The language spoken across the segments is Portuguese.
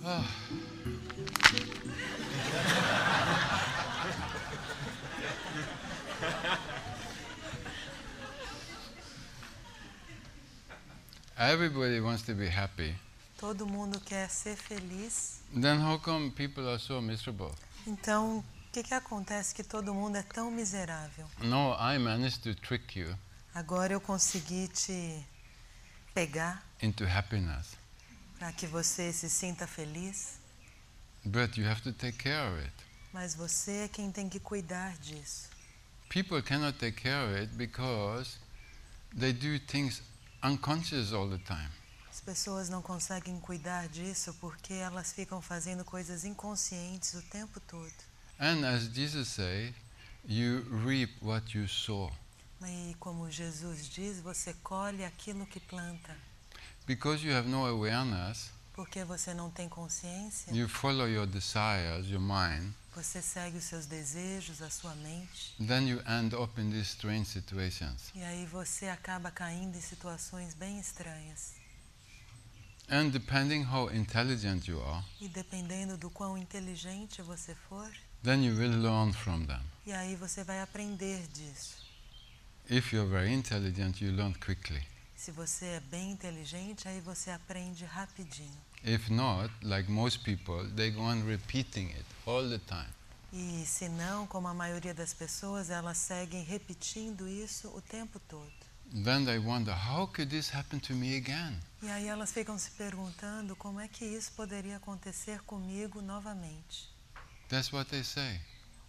Everybody wants to be happy. Todo mundo quer ser feliz. Then how come people are so miserable? Então, o que acontece que todo mundo é tão miserável? No, I managed to trick you Agora eu consegui te pegar into happiness. para que você se sinta feliz, But you have to take care of it. mas você é quem tem que cuidar disso. People cannot take care of it because they do things unconscious all the time. As pessoas não conseguem cuidar disso porque elas ficam fazendo coisas inconscientes o tempo todo. And as Jesus say, you reap what you sow. E como Jesus diz, você colhe aquilo que planta. Because you have no awareness, Porque você não tem consciência, you follow your desires, your mind, você segue os seus desejos, a sua mente, then you end up in these strange situations. e aí você acaba caindo em situações bem estranhas. And depending how intelligent you are, E dependendo do quão inteligente você for, then you will learn from them. e aí você vai aprender disso. If you're very intelligent, you learn quickly. Se você é bem inteligente, aí você aprende rapidinho. If not, like most people, they go on repeating it all the time. E se não, como a maioria das pessoas, elas seguem repetindo isso o tempo todo. Then they wonder, how could this happen to me again? E aí elas ficam se perguntando como é que isso poderia acontecer comigo novamente. That's what they say.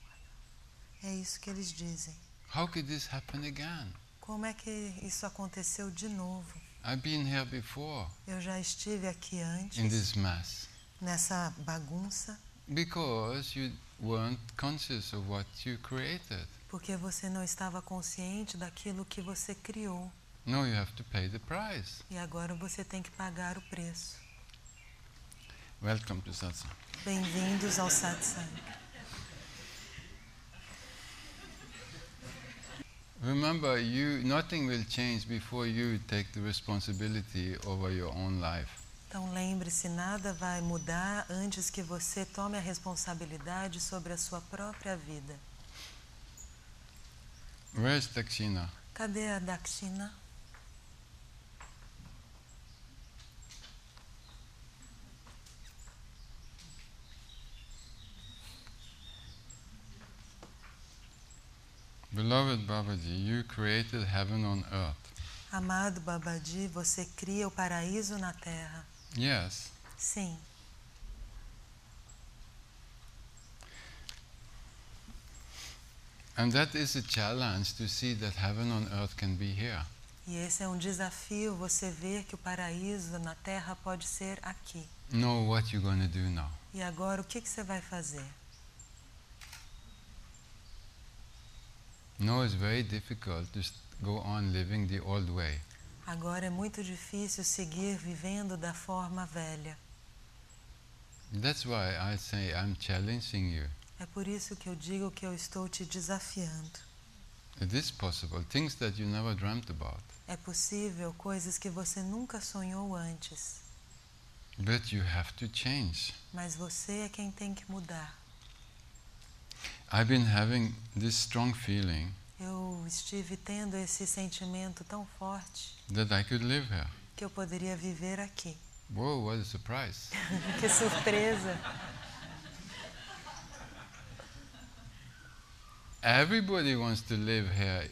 É isso que eles dizem. How could this happen again? Como é que isso aconteceu de novo? I've been here before Eu já estive aqui in antes, this mess. nessa bagunça, Because you weren't conscious of what you created. porque você não estava consciente daquilo que você criou. Now you have to pay the price. E agora você tem que pagar o preço. Welcome to Satsang. Bem-vindos ao Satsang. Remember, nothing will change before you take the responsibility over your own life. Então lembre-se, nada vai mudar antes que você tome a responsabilidade sobre a sua própria vida. Where's Dakshina? Cadê a Dakshina? Beloved Babaji, you created heaven on earth. Amado Babaji, você cria o paraíso na Terra. Yes. Sim. And that is a challenge to see that heaven on earth can be here. E esse é um desafio, você ver que o paraíso na Terra pode ser aqui. Know what you're going to do now. E agora, o que você vai fazer? Now it's very difficult to go on living the old way. Agora é muito difícil seguir vivendo da forma velha. That's why I say I'm challenging you. É por isso que eu digo que eu estou te desafiando. It is possible, things that you never dreamt about. É possível coisas que você nunca sonhou antes. But you have to change. Mas você é quem tem que mudar. I've been having this strong feeling Eu estive tendo esse sentimento tão forte that I could live here. que eu poderia viver aqui. Whoa, what a surprise. Que surpresa! Everybody wants to live here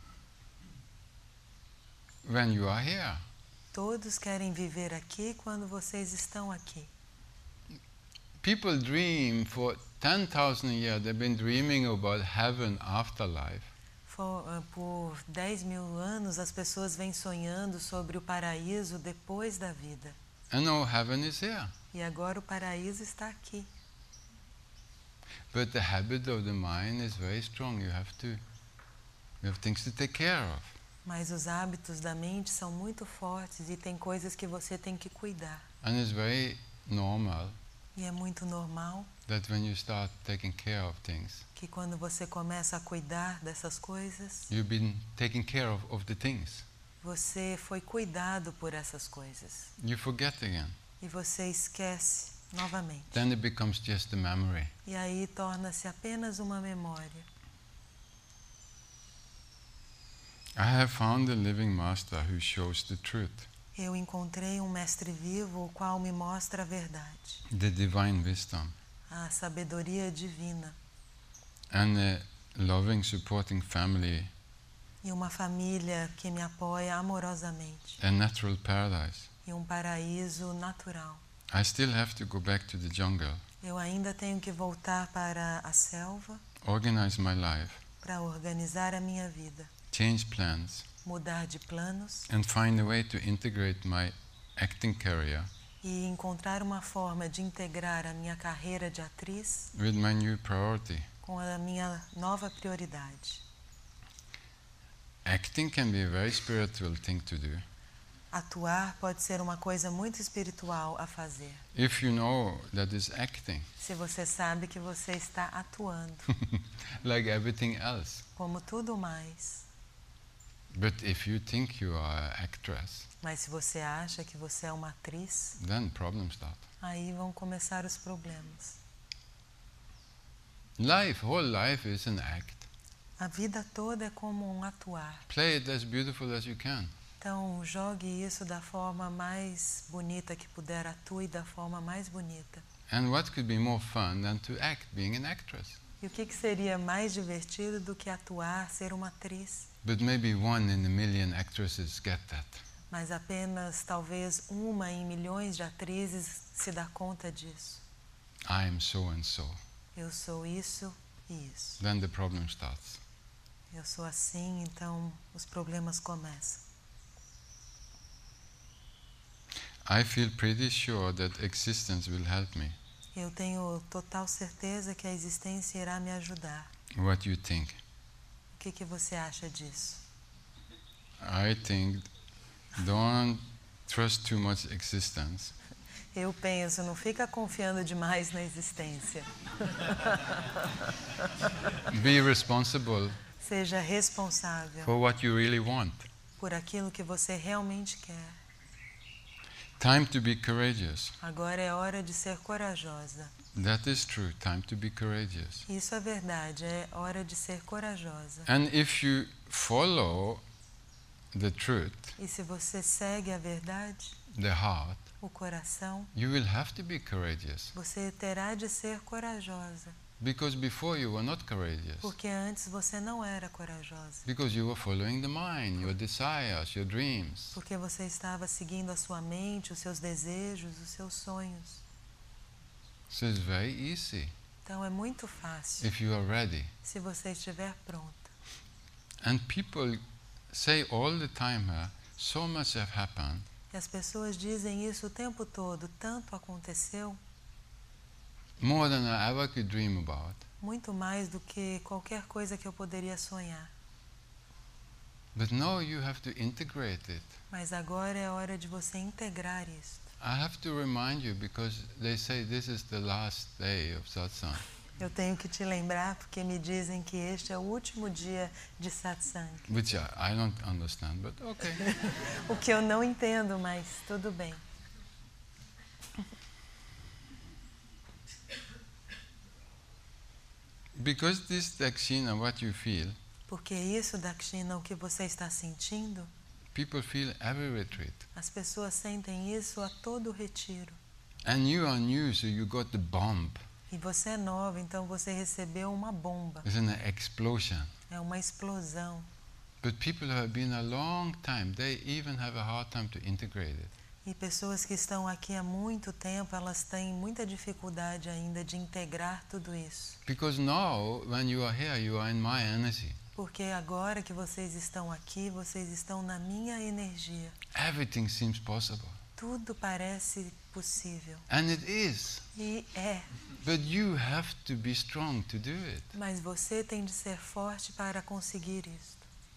when you are here. Todos querem viver aqui quando vocês estão aqui. People dream for 10,000 years, they've been dreaming about heaven afterlife. Por 10.000 anos, as pessoas vêm sonhando sobre o paraíso depois da vida. And now heaven is here. E agora o paraíso está aqui. But the habit of the mind is very strong. You have things to take care of. Mas os hábitos da mente são muito fortes e tem coisas que você tem que cuidar. And it's very normal E é muito normal that when you start taking care of things, que quando você começa a cuidar dessas coisas, you've been taking care of the things. você foi cuidado por essas coisas. You forget again. E você esquece. novamente. then it becomes just a memory. E aí torna-se apenas uma memória. I have found a living master who shows the truth, Eu encontrei um mestre vivo, o qual me mostra a verdade, the divine wisdom, a sabedoria divina, and a loving, supporting family, e uma família que me apoia amorosamente, a natural paradise. e um paraíso natural. I still have to go back to the jungle, Eu ainda tenho que voltar para a selva organize my life, para organizar a minha vida, change plans, mudar de planos and find a way to integrate my acting career e encontrar uma forma de integrar a minha carreira de atriz with my new priority. com a minha nova prioridade. Acting can be a very spiritual thing to do. Atuar pode ser uma coisa muito espiritual a fazer. If you know that is acting, Se você sabe que você está atuando, like everything else. como tudo mais. But if you think you are an actress, Mas se você acha que você é uma atriz, then problems start. aí vão começar os problemas. Whole life is an act. A vida toda é como um atuar. Play it as beautiful as you can. Então, jogue isso da forma mais bonita que puder, atue da forma mais bonita. And what could be more fun than to act, being an actress? E o que seria mais divertido do que atuar, ser uma atriz? But maybe 1 in a million actresses get that. Mas apenas, talvez, uma em milhões de atrizes se dá conta disso. I am so and so. Eu sou isso e isso. Then the problem starts. Eu sou assim, então os problemas começam. I feel pretty sure that existence will help me. Eu tenho total certeza que a existência irá me ajudar. What you think? O que você acha disso? I think don't trust too much existence. Eu penso, não fica confiando demais na existência. Be responsible Seja responsável for what you really want. por aquilo que você realmente quer. Time to be courageous. Agora é hora de ser corajosa. That is true. Time to be courageous. Isso é verdade, é hora de ser corajosa. And if you follow the truth, E se você segue a verdade, the heart, o coração, you will have to be courageous. você terá de ser corajosa. Because before you were not courageous. Porque antes você não era corajosa. Because you were following the mind, your desires, your dreams. Porque você estava seguindo a sua mente, os seus desejos, os seus sonhos. So it's very easy Então é muito fácil if you are ready. se você estiver pronta. And people say all the time here, so much have happened. E as pessoas dizem isso o tempo todo, tanto aconteceu, More than I ever could dream about. muito mais do que qualquer coisa que eu poderia sonhar. But now you have to integrate it. Mas agora é hora de você integrar isso. I have to remind you because they say this is the last day of satsang. Eu tenho que te lembrar porque me dizem que este é o último dia de satsang. Which I don't understand, but okay. O que eu não entendo, mas tudo bem. Because this dakshina, what you feel, Porque isso, Dakshina, o que você está sentindo, people feel every retreat. as pessoas sentem isso a todo retiro. And you are new, so you got the bomb. E você é nova, então você recebeu uma bomba. It's an explosion. É uma explosão. But people who have been a long time, they even have a hard time to integrate it. E pessoas que estão aqui há muito tempo, elas têm muita dificuldade ainda de integrar tudo isso. Because now, when you are here, you are in my energy. Porque agora que vocês estão aqui, vocês estão na minha energia. Everything seems possible. Tudo parece possível. And it is. E é. But you have to be strong to do it. Mas você tem de ser forte para conseguir isso.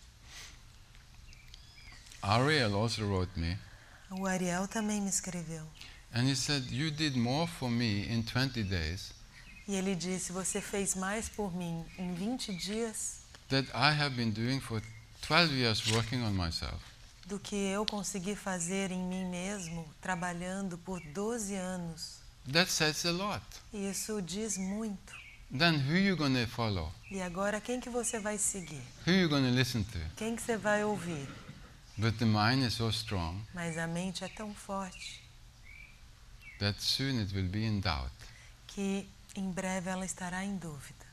Ariel also wrote me, O Ariel também me escreveu. and he said, you did more for me in 20 days E ele disse, você fez mais por mim em 20 dias that I have been doing for 12 years working on myself. do que eu consegui fazer em mim mesmo, trabalhando por 12 anos That says a lot. Isso diz muito. Then who you going to follow? E agora quem que você vai seguir? Who you going to listen to? Quem que você vai ouvir? But the mind is so strong Mas a mente é tão forte that soon it will be in doubt. que em breve ela estará em dúvida.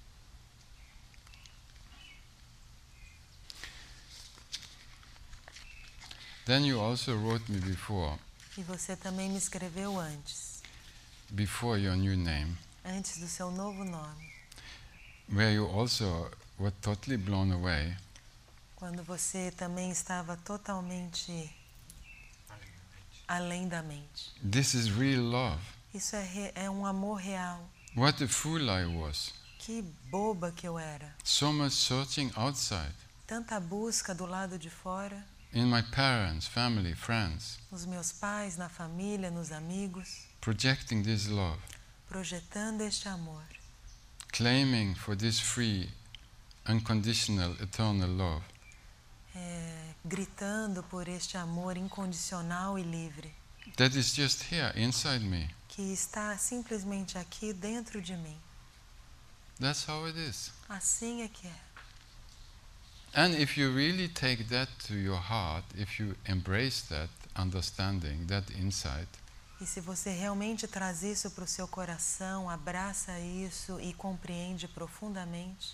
Then you also wrote me before, E você também me escreveu antes, before your new name, antes do seu novo nome, where you also were totally blown away quando você também estava totalmente além da mente. this is real love. Isso é um amor real. What a fool I was. Que boba que eu era. So much searching outside, Tanta busca do lado de fora, in my parents, family, friends, nos meus pais, na família, nos amigos, projecting this love, projetando este amor, claiming for this free, unconditional, eternal love. gritando por este amor incondicional e livre, That is just here, inside me. que está simplesmente aqui dentro de mim. That's how it is. Assim é que é. And if you really take that to your heart, if you embrace that understanding, that insight, E se você realmente traz isso para o seu coração, abraça isso e compreende profundamente,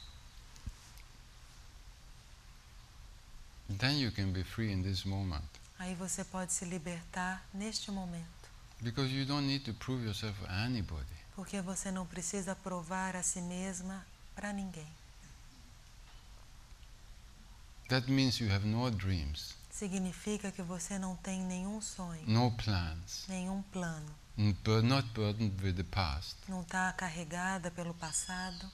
then you can be free in this moment. aí você pode se libertar neste momento. Because you don't need to prove yourself for anybody. Porque você não precisa provar a si mesma para ninguém. That means you have no dreams, Significa que você não tem nenhum sonho, no plans, nenhum plano. not burdened with the past. Não está carregada pelo passado.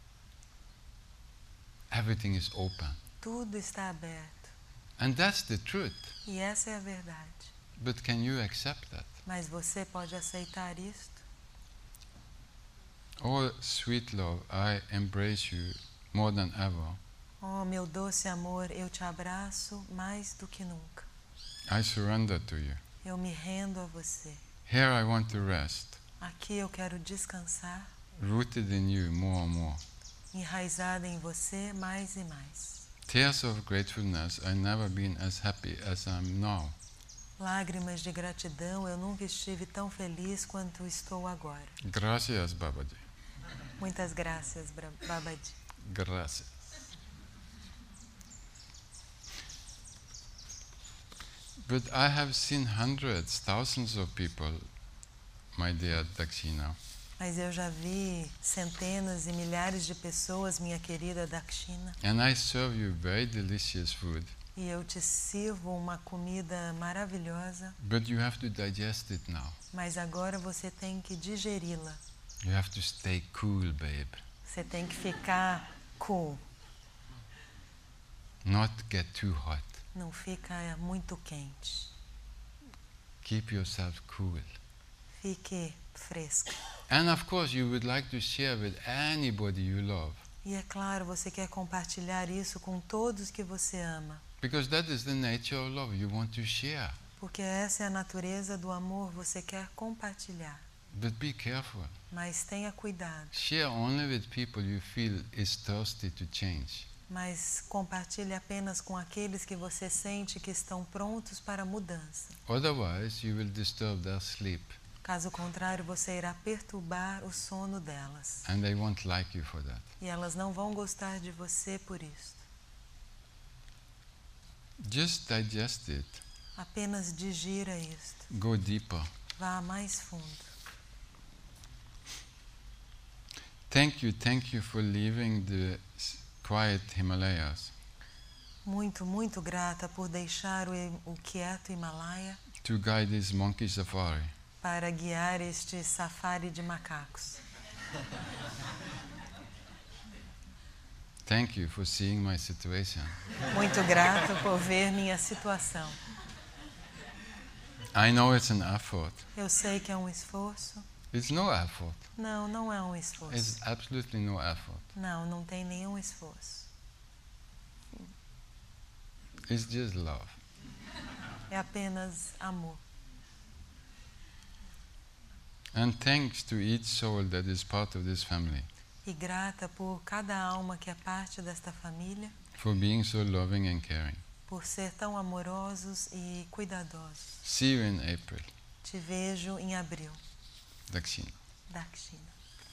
Everything is open. Tudo está aberto. And that's the truth. E essa é a verdade. But can you accept that? Mas você pode aceitar isto? Oh, sweet love, I embrace you more than ever. Oh, meu doce amor, eu te abraço mais do que nunca. I surrender to you. Eu me rendo a você. Here I want to rest, Aqui eu quero descansar, rooted in you more and more. enraizada em você mais e mais. Tears of gratefulness, I've never been as happy as I am now. Lágrimas de gratidão, eu nunca estive tão feliz quanto estou agora. Gracias, Babaji. Muitas graças, Babaji. Gracias. But I have seen hundreds, thousands of people, my dear Dakshina. Mas eu já vi centenas e milhares de pessoas, minha querida Dakshina, And I serve you very delicious food. e eu te sirvo uma comida maravilhosa, But you have to digest it now. mas agora você tem que digeri-la. You have to stay cool, babe. Você tem que ficar cool, Not get too hot. não fica muito quente. Keep yourself cool. Fique fresca. And of course, you would like to share with anybody you love. E é claro, você quer compartilhar isso com todos que você ama. Because that is the nature of love. You want to share. Porque essa é a natureza do amor, você quer compartilhar. But be careful. Mas tenha cuidado. Share only with people you feel is thirsty to change. Mas compartilhe apenas com aqueles que você sente que estão prontos para a mudança. Otherwise, you will disturb their sleep. Caso contrário, você irá perturbar o sono delas. And they won't like you for that. E elas não vão gostar de você por isso. Just digest it. Apenas digira isto. Go deeper. Vá mais fundo. Thank you for leaving the quiet Himalayas Muito, muito grata por deixar o quieto Himalaia to guide this monkey safari. para guiar este safari de macacos. Thank you for seeing my situation. Muito grata por ver minha situação. I know it's an effort. Eu sei que é um esforço. It's no effort. Não, não é um esforço. It's absolutely no effort. Não, não tem nenhum esforço. It's just love. É apenas amor. And thanks to each soul that is part of this family E grata por cada alma que é parte desta família, for being so loving and caring. por ser tão amorosos e cuidadosos. See you in April. Te vejo em abril. Dakshina. Dakshina.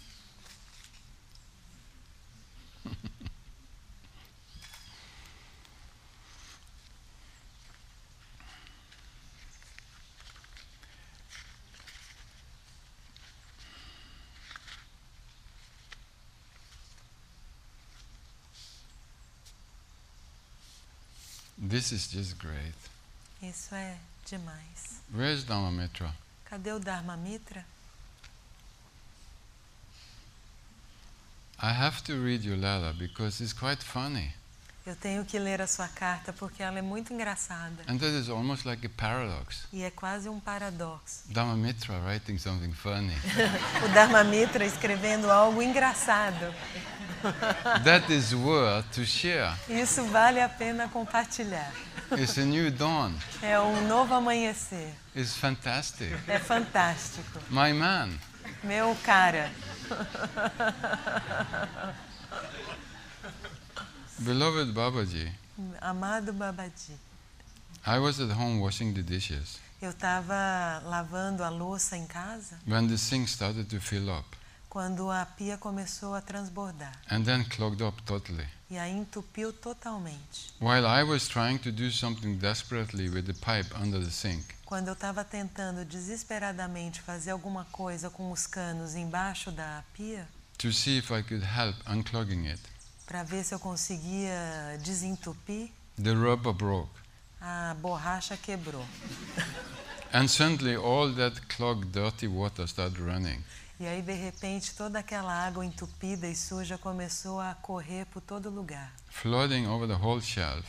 This is just great. Isso é demais. Where's Dhamamitra? Cadê o Dharmamitra? I have to read your letter because it's quite funny. Eu tenho que ler a sua carta porque ela é muito engraçada. And that is almost like a paradox. E é quase um paradoxo. Dhamamitra writing something funny. O Dharmamitra escrevendo algo engraçado. That is worth to share. Isso vale a pena compartilhar. It's a new dawn. É um novo amanhecer. It's fantastic. É fantástico. My man. Meu cara. Beloved Babaji, Amado Babaji. I was at home washing the dishes Eu estava lavando a louça em casa when the sink started to fill up quando a pia começou a transbordar. and then clogged up totally. E aí entupiu totalmente. While I was trying to do something desperately with the pipe under the sink, Quando eu estava tentando desesperadamente fazer alguma coisa com os canos embaixo da pia, to see if I could help unclogging it, para ver se eu conseguia desentupir, the rubber broke. a borracha quebrou. And suddenly all that clogged, dirty water started running. E aí, de repente, toda aquela água entupida e suja começou a correr por todo lugar, Flooding over the whole shelf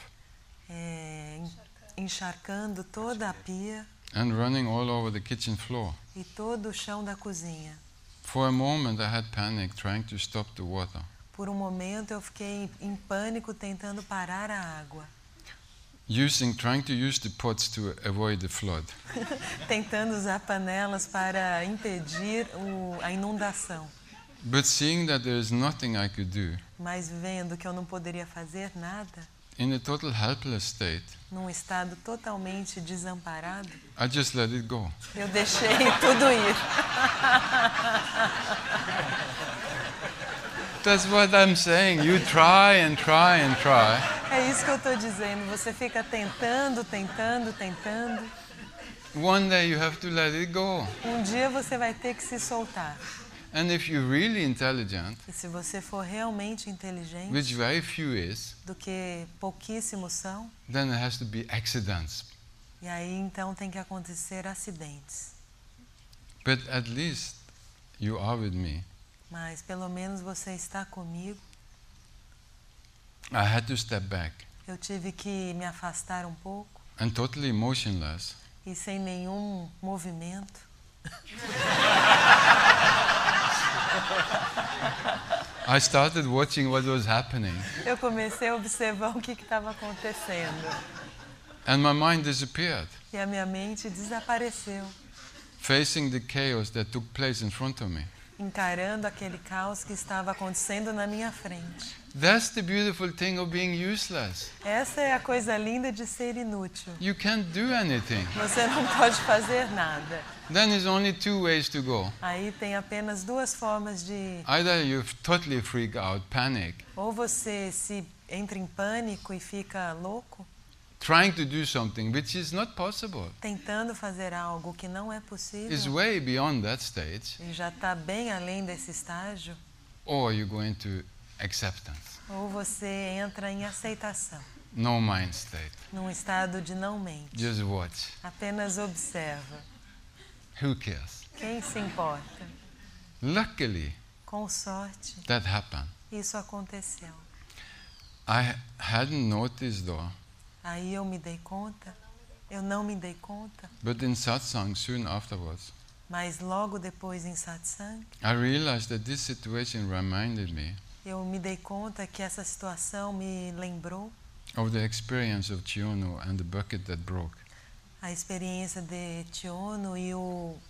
encharcando toda a pia and running all over the kitchen floor. e todo o chão da cozinha. For a moment I had panic trying to stop the water. Por um momento eu fiquei em pânico tentando parar a água, Trying to use the pots to avoid the flood. tentando usar panelas para impedir a inundação. But seeing that there is nothing I could do, Mas vendo que eu não poderia fazer nada, in a total helpless state, num estado totalmente desamparado, I just let it go. eu deixei tudo ir. That's what I'm saying. You try and try and try. É isso que eu estou dizendo. Você fica tentando, tentando, tentando. One day you have to let it go. Um dia você vai ter que se soltar. And if you're really intelligent, E se você for realmente inteligente, which very few is, do que pouquíssimos são, then it has to be accidents. e aí então tem que acontecer acidentes. But at least you are with me. Mas pelo menos você está comigo. I had to step back Eu tive que me afastar um pouco and totally motionless. e sem nenhum movimento. I started watching what was happening Eu comecei a observar o que estava acontecendo. and my mind disappeared, E a minha mente desapareceu, facing the chaos that took place in front of me. encarando aquele caos que estava acontecendo na minha frente. That's the beautiful thing of being useless. Essa é a coisa linda de ser inútil. You can't do anything. Você não pode fazer nada. Then there's only two ways to go. Aí tem apenas duas formas de ir. Either you totally freak out, panic, Ou você se entra em pânico e fica louco, trying to do something which is not possible. tentando fazer algo que não é It's possível way beyond that stage. e já está bem além desse estágio. Or you go into acceptance, Ou você entra em aceitação, no mind state. num estado de não mente. Just watch. Apenas observa. Who cares? Quem se importa? Luckily, Com sorte, that happened. isso aconteceu. I hadn't noticed though, Aí eu me dei conta, eu não me dei conta, but in satsang soon afterwards, mas logo depois em satsang, I realized that this situation reminded me eu me dei conta que essa situação me lembrou of the experience of Chiono and the bucket that broke. a experiência de Tiono e o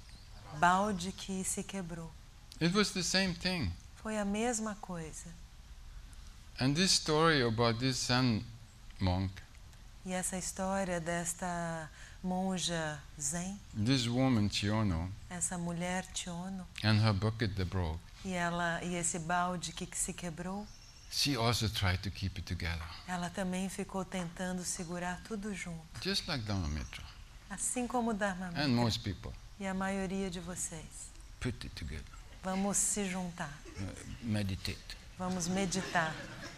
balde que se quebrou. It was the same thing. Foi a mesma coisa. And this story about this Zen monk, E essa história desta monja Zen, this woman Chiono, essa mulher Chiono, and her bucket that broke, e esse balde que se quebrou, she also tried to keep it together. ela também ficou tentando segurar tudo junto. Just like Dharmamitra Assim como o Dharma and Mitra most people. e a maioria de vocês. Put it together. Vamos se juntar, Meditate. vamos meditar.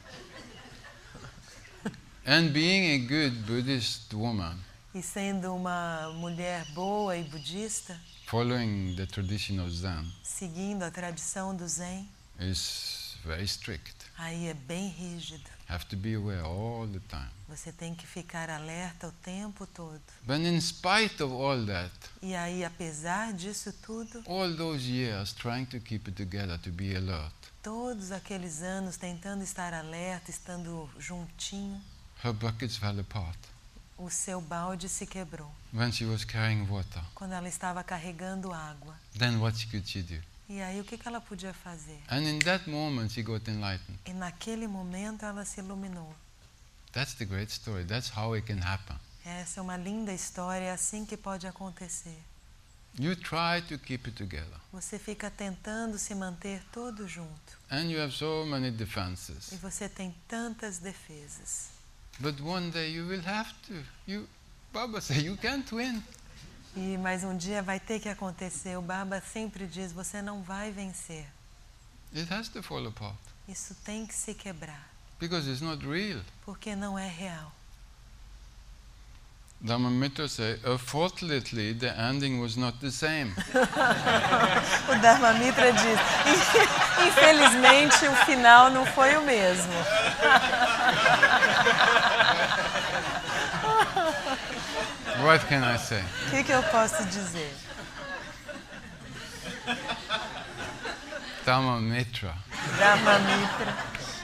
And being a good Buddhist woman, E sendo uma mulher boa e budista, following the tradition of Zen, seguindo a tradição do Zen, is very strict. aí é bem rígido. Have to be aware all the time. Você tem que ficar alerta o tempo todo. But in spite of all that, E aí, apesar disso tudo, all those years trying to keep it together, to be alert, todos aqueles anos tentando estar alerta, estando juntinho, her buckets fell apart o seu balde se quebrou. when she was carrying water. Quando ela estava carregando água. Then what could she do? E aí, o que ela podia fazer? And in that moment she got enlightened. E naquele momento ela se iluminou. That's the great story. That's how it can happen. Essa é uma linda história, é assim que pode acontecer. You try to keep it together. Você fica tentando se manter todo junto. And you have so many defenses. E você tem tantas defesas. But one day you will have to. Baba said, you can't win. E mais um dia vai ter que acontecer. O Baba sempre diz, você não vai vencer. It has to fall apart. Isso tem que se quebrar, Because it's not real. porque não é real. Dharmamitra said, unfortunately, the ending was not the same. O Dharma Mitra diz, infelizmente o final não foi o mesmo. What can I say? O que eu posso dizer? Dharmamitra. Dharma Mitra,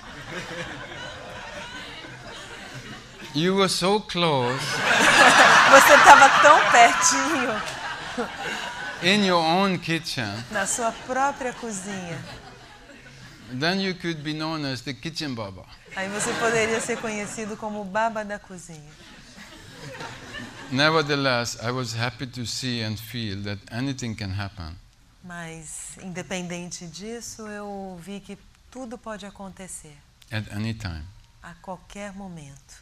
You were so close você estava tão pertinho in your own kitchen, na sua própria cozinha. then you could be known as the kitchen Baba. Aí você poderia ser conhecido como o Baba da cozinha. Nevertheless, I was happy to see and feel that anything can happen. Mas, independente disso, eu vi que tudo pode acontecer At any time. a qualquer momento.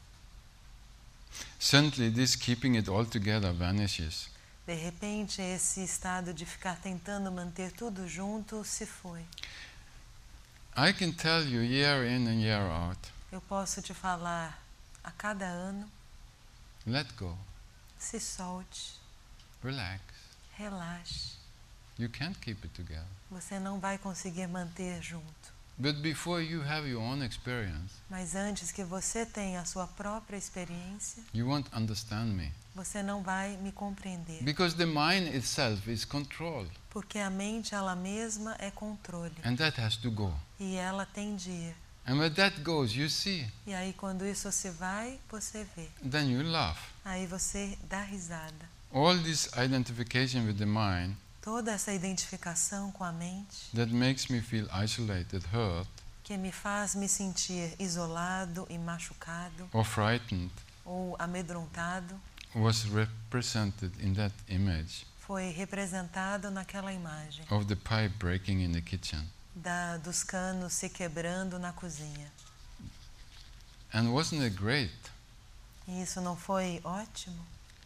Suddenly, this keeping it all together vanishes. De repente, esse estado de ficar tentando manter tudo junto se foi. I can tell you year in and year out, Eu posso te falar, a cada ano, let go, se solte, relax. relaxe. You can't keep it together. Você não vai conseguir manter junto. But before you have your own experience, Mas antes que você tenha a sua própria experiência, you won't understand me. você não vai me compreender. Because the mind itself is control, Porque a mente, ela mesma, é controle. and that has to go. E ela tem de ir. And when that goes, you see, E aí, quando isso se vai, você vê. then you laugh. Aí você dá risada. All this identification with the mind Toda essa identificação com a mente, that makes me feel isolated, hurt, que me faz me sentir isolado e machucado, or frightened, ou amedrontado, was represented in that image foi representado naquela imagem of the pipe breaking in the kitchen. dos canos se quebrando na cozinha. And wasn't it great? E isso não foi ótimo?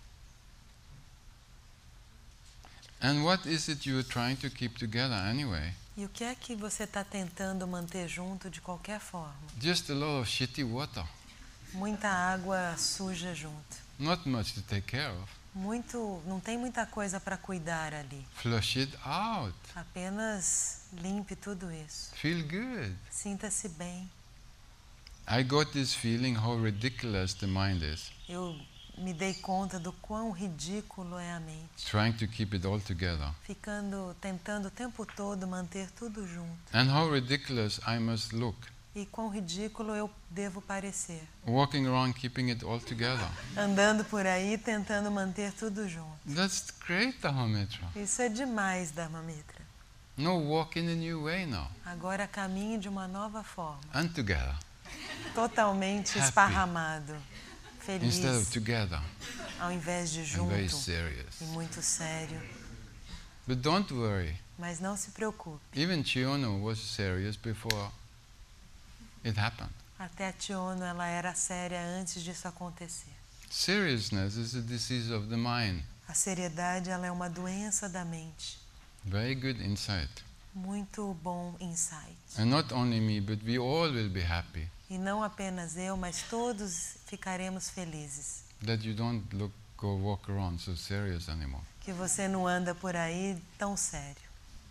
And what is it you are trying to keep together anyway? E o que é que você está tentando manter junto de qualquer forma? Just a lot of shitty water. Muita água suja junto. Not much to take care of. Não tem muita coisa para cuidar ali. Flush it out. Apenas limpe tudo isso. Feel good. Sinta-se bem. I got this feeling how ridiculous the mind is, Eu me dei conta do quão ridículo é a mente. trying to keep it all together. Tentando o tempo todo manter tudo junto. And how ridiculous I must look E quão ridículo eu devo parecer. Walking around keeping it all together. Andando por aí tentando manter tudo junto. That's great, Dharmamitra. Isso é demais, Dharmamitra. No, walk in a new way now. Agora caminhe de uma nova forma. And together. Totalmente Happy. esparramado. Feliz. Instead of together. Ao invés de And very junto. serious. E muito sério. But don't worry. Mas não se preocupe. Even Chiono was serious before it happened. Até a Chiono, ela era séria antes disso acontecer. Seriousness is a disease of the mind. A seriedade, ela é uma doença da mente. Very good insight. Muito bom insight. And not only me, but we all will be happy E não apenas eu, mas todos ficaremos felizes. that you don't go walk around so serious anymore. Que você não anda por aí tão sério.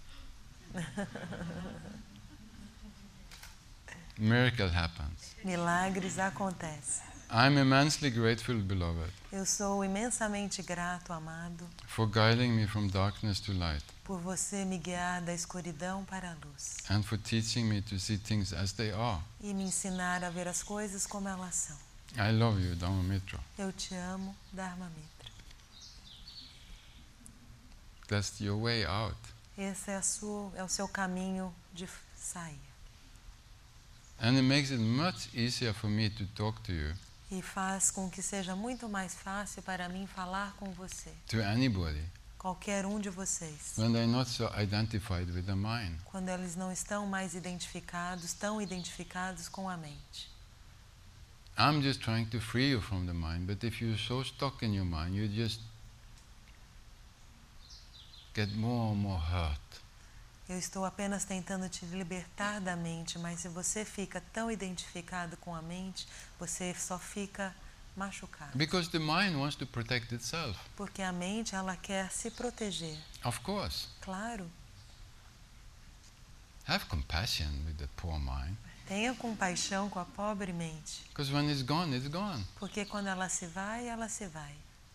Miracle happens. Milagres acontecem. I'm immensely grateful, beloved, Eu sou imensamente grato, amado, for guiding me from darkness to light por você me guiar da escuridão para a luz and for teaching me to see things as they are. e me ensinar a ver as coisas como elas são. I love you, Dharmamitra. Eu te amo, Dharmamitra. That's your way out. Esse é o seu caminho de sair. And it makes it much easier for me to talk to you, E faz com que seja muito mais fácil para mim falar com você, to anybody, qualquer um de vocês, when they're not so identified with the mind. quando eles não estão mais tão identificados com a mente. I'm just trying to free you from the mind, but if you're so stuck in your mind, you just get more and more hurt. Eu estou apenas tentando te libertar da mente, mas se você fica tão identificado com a mente, você só fica machucado. Because the mind wants to protect itself. Porque a mente, ela quer se proteger. Of course. Claro, Have compassion with the poor mind. tenha compaixão com a pobre mente. Because when it's gone, it's gone. Porque quando ela se vai, ela se vai.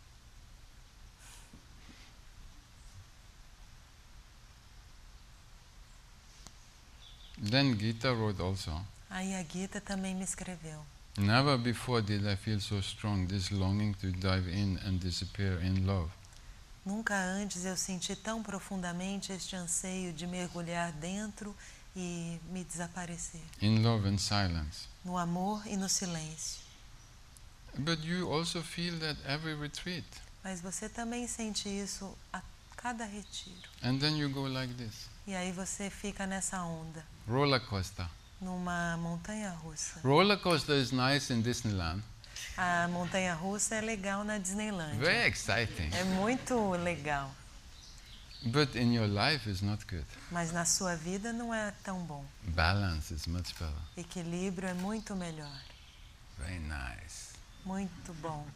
Then Gita wrote also, Aí a Gita também me escreveu. never before did I feel so strong this longing to dive in and disappear in love. Nunca antes eu senti tão profundamente este anseio de mergulhar dentro e me desaparecer. In love and silence. No amor e no silêncio. But you also feel that every retreat. Mas você também sente isso a cada retiro. And then you go like this. E aí você fica nessa onda, Roller coaster. numa montanha-russa. Roller coaster is nice in Disneyland. A montanha-russa é legal na Disneylandia. Very exciting. É muito legal. But in your life is not good. Mas na sua vida não é tão bom. Balance is much better. Equilíbrio é muito melhor. Very nice. Muito bom.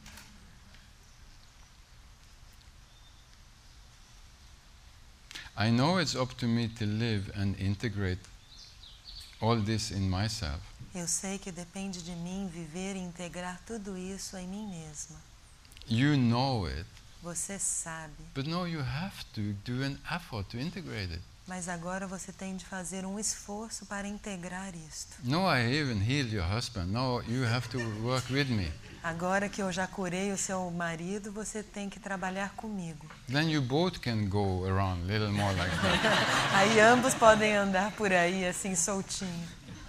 I know it's up to me to live and integrate all this in myself. Eu sei que depende de mim viver e integrar tudo isso em mim mesma. You know it, Você sabe, but no, you have to do an effort to integrate it. mas agora você tem de fazer um esforço para integrar isto. No, I even healed your husband. No, you have to work with me. Agora que eu já curei o seu marido, você tem que trabalhar comigo. Then you both can go around a little more like that. Aí ambos podem andar por aí assim soltinho.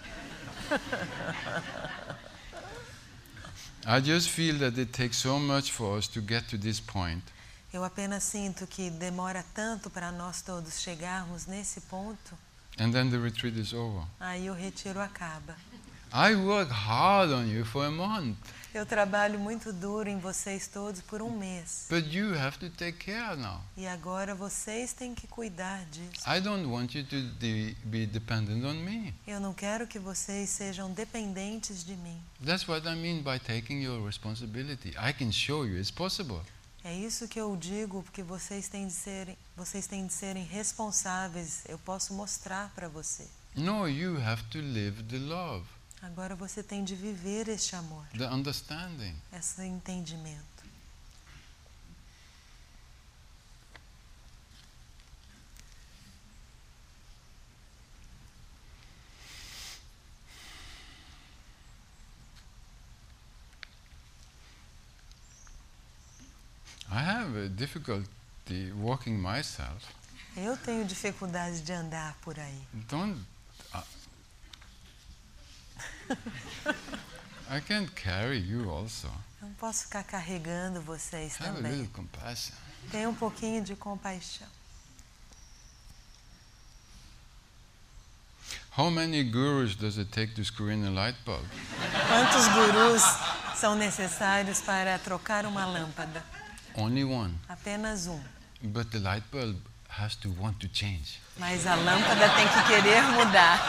I just feel that it takes so much for us to get to this point. Eu apenas sinto que demora tanto para nós todos chegarmos nesse ponto, And then the retreat is over. aí o retiro acaba. I work hard on you for a month, Eu trabalho muito duro em vocês todos por um mês. but you have to take care now. E agora vocês têm que cuidar disso. I don't want you to be dependent on me. Eu não quero que vocês sejam dependentes de mim. That's what I mean by taking your responsibility. I can show you it's possible. É isso que eu digo, porque vocês têm de serem responsáveis. Eu posso mostrar para você. No, you have to live the love, Agora você tem de viver este amor, the understanding. esse entendimento. I have a difficulty walking myself. Eu tenho dificuldade de andar por aí. Don't. I can't carry you also. Não posso ficar carregando vocês Have a também. little compassion. Tenha um pouquinho de compaixão. How many gurus does it take to screw in a light bulb? Quantos gurus são necessários para trocar uma lâmpada? Only one. Apenas um. But the light bulb has to want to change. Mas a lâmpada tem que querer mudar.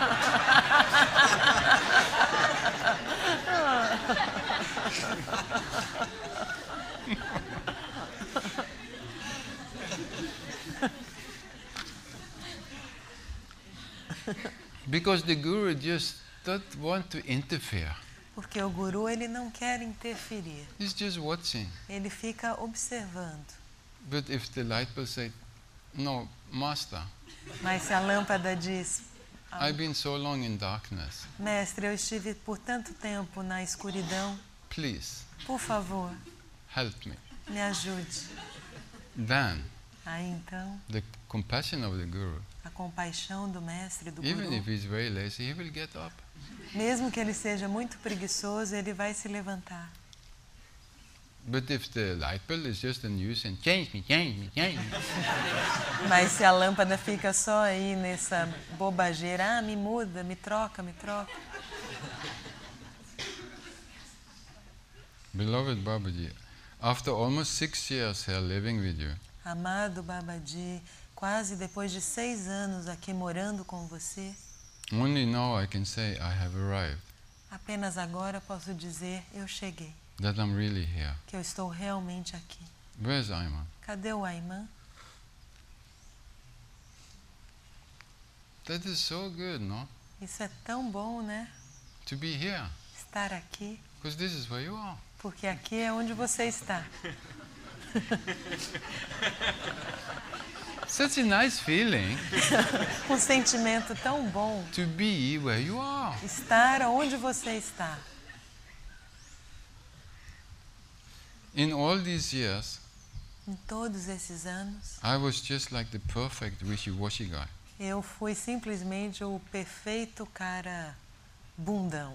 Because the guru just don't want to interfere. Porque o guru, ele não quer interferir. He's just watching. Ele fica observando. But if the light bulb says, no, master, Mas se a lâmpada diz, I've been so long in darkness. mestre, eu estive por tanto tempo na escuridão, Please, por favor, help me. me ajude. Then, Aí então, the compassion of the guru, a compaixão do mestre, do even if guru, he's very lazy, he will get up. mesmo que ele seja muito preguiçoso, ele vai se levantar. But if the light bulb is just a nuisance, change me, change me, change me. Mas se a lâmpada fica só aí nessa bobageira, me muda, me troca, me troca. Beloved Babaji, after almost 6 years here living with you, Amado Babaji, quase depois de 6 anos aqui morando com você, only now I can say I have arrived, apenas agora posso dizer, eu cheguei, that I'm really here. que eu estou realmente aqui. Where's Ayman? Cadê o Ayman? That is so good, no? Isso é tão bom, né? To be here, Estar aqui, because this is where you are. porque aqui é onde você está. Such a nice feeling Um sentimento tão bom, to be where you are. estar onde você está. In all these years, Em todos esses anos, I was just like the perfect wishy-washy guy. eu fui simplesmente o perfeito cara bundão.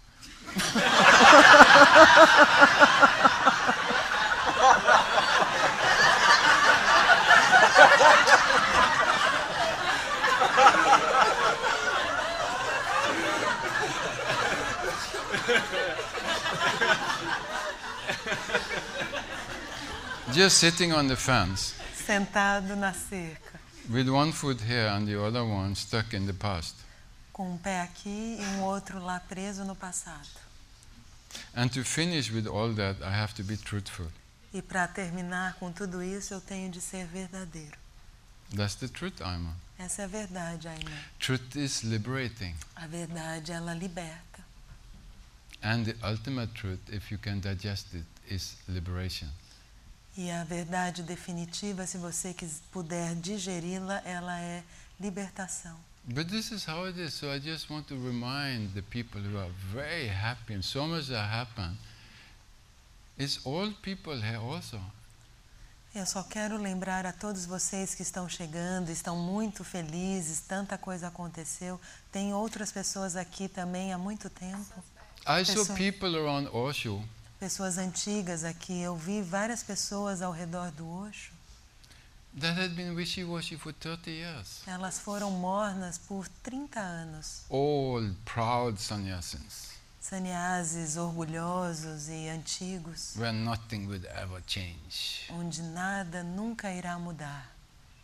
Just sitting on the fence, Sentado na cerca, with one foot here and the other one stuck in the past. com um pé aqui e um outro lá preso no passado. And to finish with all that, I have to be truthful. E para terminar com tudo isso, eu tenho de ser verdadeiro. That's the truth, Ayman. Essa é a verdade, Ayman. Truth is liberating. A verdade, ela liberta. And the ultimate truth, if you can digest it, is liberation. E a verdade definitiva, se você puder digeri-la, ela é libertação. But this is how it is. So I just want to remind the people who are very happy and so much that happened. It's all people here also. Eu só quero lembrar a todos vocês que estão chegando, estão muito felizes, tanta coisa aconteceu. Tem outras pessoas aqui também há muito tempo. I saw people around Osho Pessoas antigas aqui. Eu vi várias pessoas ao redor do Osho. that had been wishy-washy for 30 years. Elas foram mornas por 30 anos. All proud sannyasis, Sannyasis orgulhosos e antigos, where nothing would ever change. onde nada nunca irá mudar.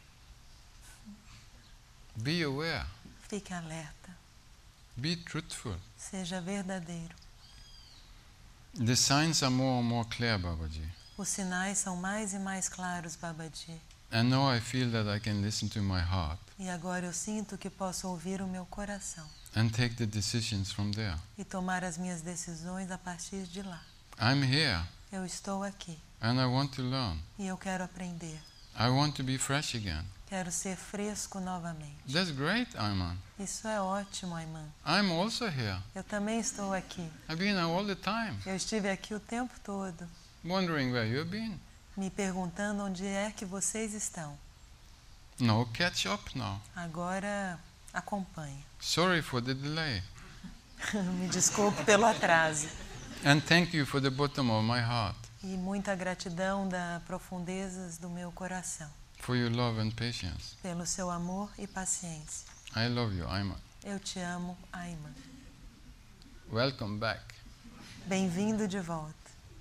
Be aware. Fique alerta. Be truthful. Seja verdadeiro. The signs are more and more clear, Babaji. Os sinais são mais e mais claros, Babaji. And now I feel that I can listen to my heart E agora eu sinto que posso ouvir o meu coração and take the decisions from there. e tomar as minhas decisões a partir de lá. I'm here Eu estou aqui and I want to learn. e eu quero aprender. I want to be fresh again. Quero ser fresco novamente. That's great, Ayman. Isso é ótimo, Ayman. I'm also here. Eu também estou aqui. I've been here all the time, Eu estive aqui o tempo todo, wondering where you've been. me perguntando onde é que vocês estão. No, catch up now. Agora acompanhe. Sorry for the delay. Me desculpe pelo atraso. And thank you for the bottom of my heart. E muita gratidão das profundezas do meu coração. For your love and patience. Pelo seu amor e paciência. I love you, Ayman. Eu te amo, Ayman. Welcome back. Bem-vindo de volta.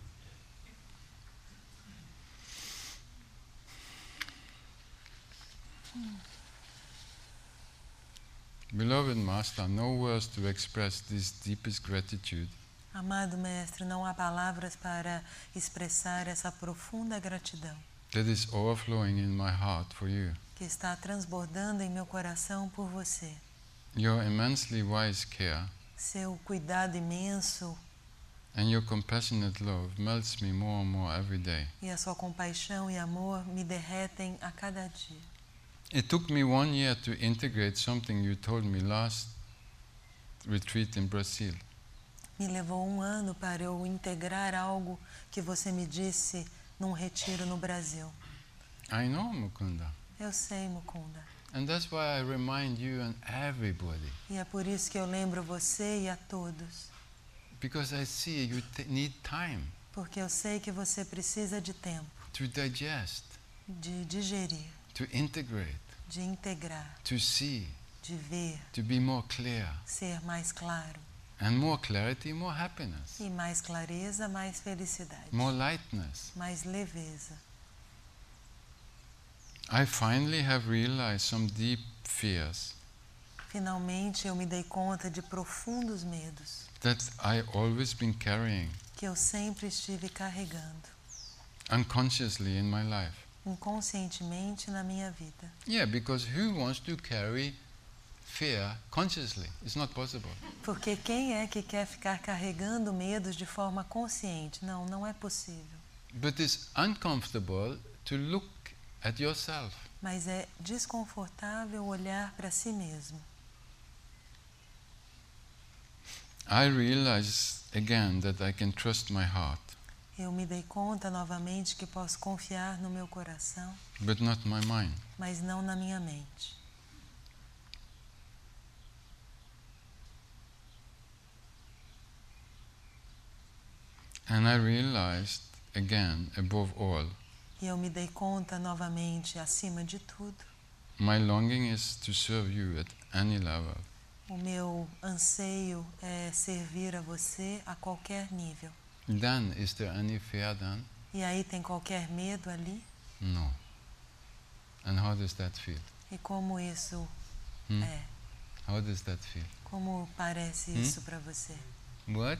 Beloved Master, no words to express this deepest gratitude. Amado Mestre, não há palavras para expressar essa profunda gratidão That is overflowing in my heart for you. que está transbordando em meu coração por você. Your immensely wise care Seu cuidado imenso and your compassionate love melts me more and more every day. e a sua compaixão e amor me derretem a cada dia. It took me 1 year to integrate something you told me last retreat in Brazil. Me levou 1 ano para eu integrar algo que você me disse num retiro no Brasil. I know, Mukunda. Eu sei, Mukunda. And that's why I remind you and everybody. E é por isso que eu lembro você e a todos. Because I see you need time Porque eu sei que você precisa de tempo, to digest, de digerir, to integrate, de integrar, to see, de ver, to be more clear. ser mais claro. And more clarity, more happiness. E mais clareza, mais felicidade. More lightness. Mais leveza. I finally have realized some deep fears Finalmente eu me dei conta de profundos medos that I always been carrying que eu sempre estive carregando, unconsciously in my life. inconscientemente na minha vida. Yeah, because who wants to carry fear consciously? It's not possible. Porque quem é que quer ficar carregando medos de forma consciente? Não, não é possível. But it's uncomfortable to look at yourself. Mas é desconfortável olhar para si mesmo. I realize again that I can trust my heart, Eu me dei conta novamente que posso confiar no meu coração, but not my mind. mas não na minha mente. And I realized again, above all, E eu me dei conta novamente, acima de tudo, my longing is to serve you at any level. o meu anseio é servir a você a qualquer nível. Then, is there any fear then? E aí tem qualquer medo ali? No. And how does that feel? E como isso é? How does that feel? Como parece isso para você? What?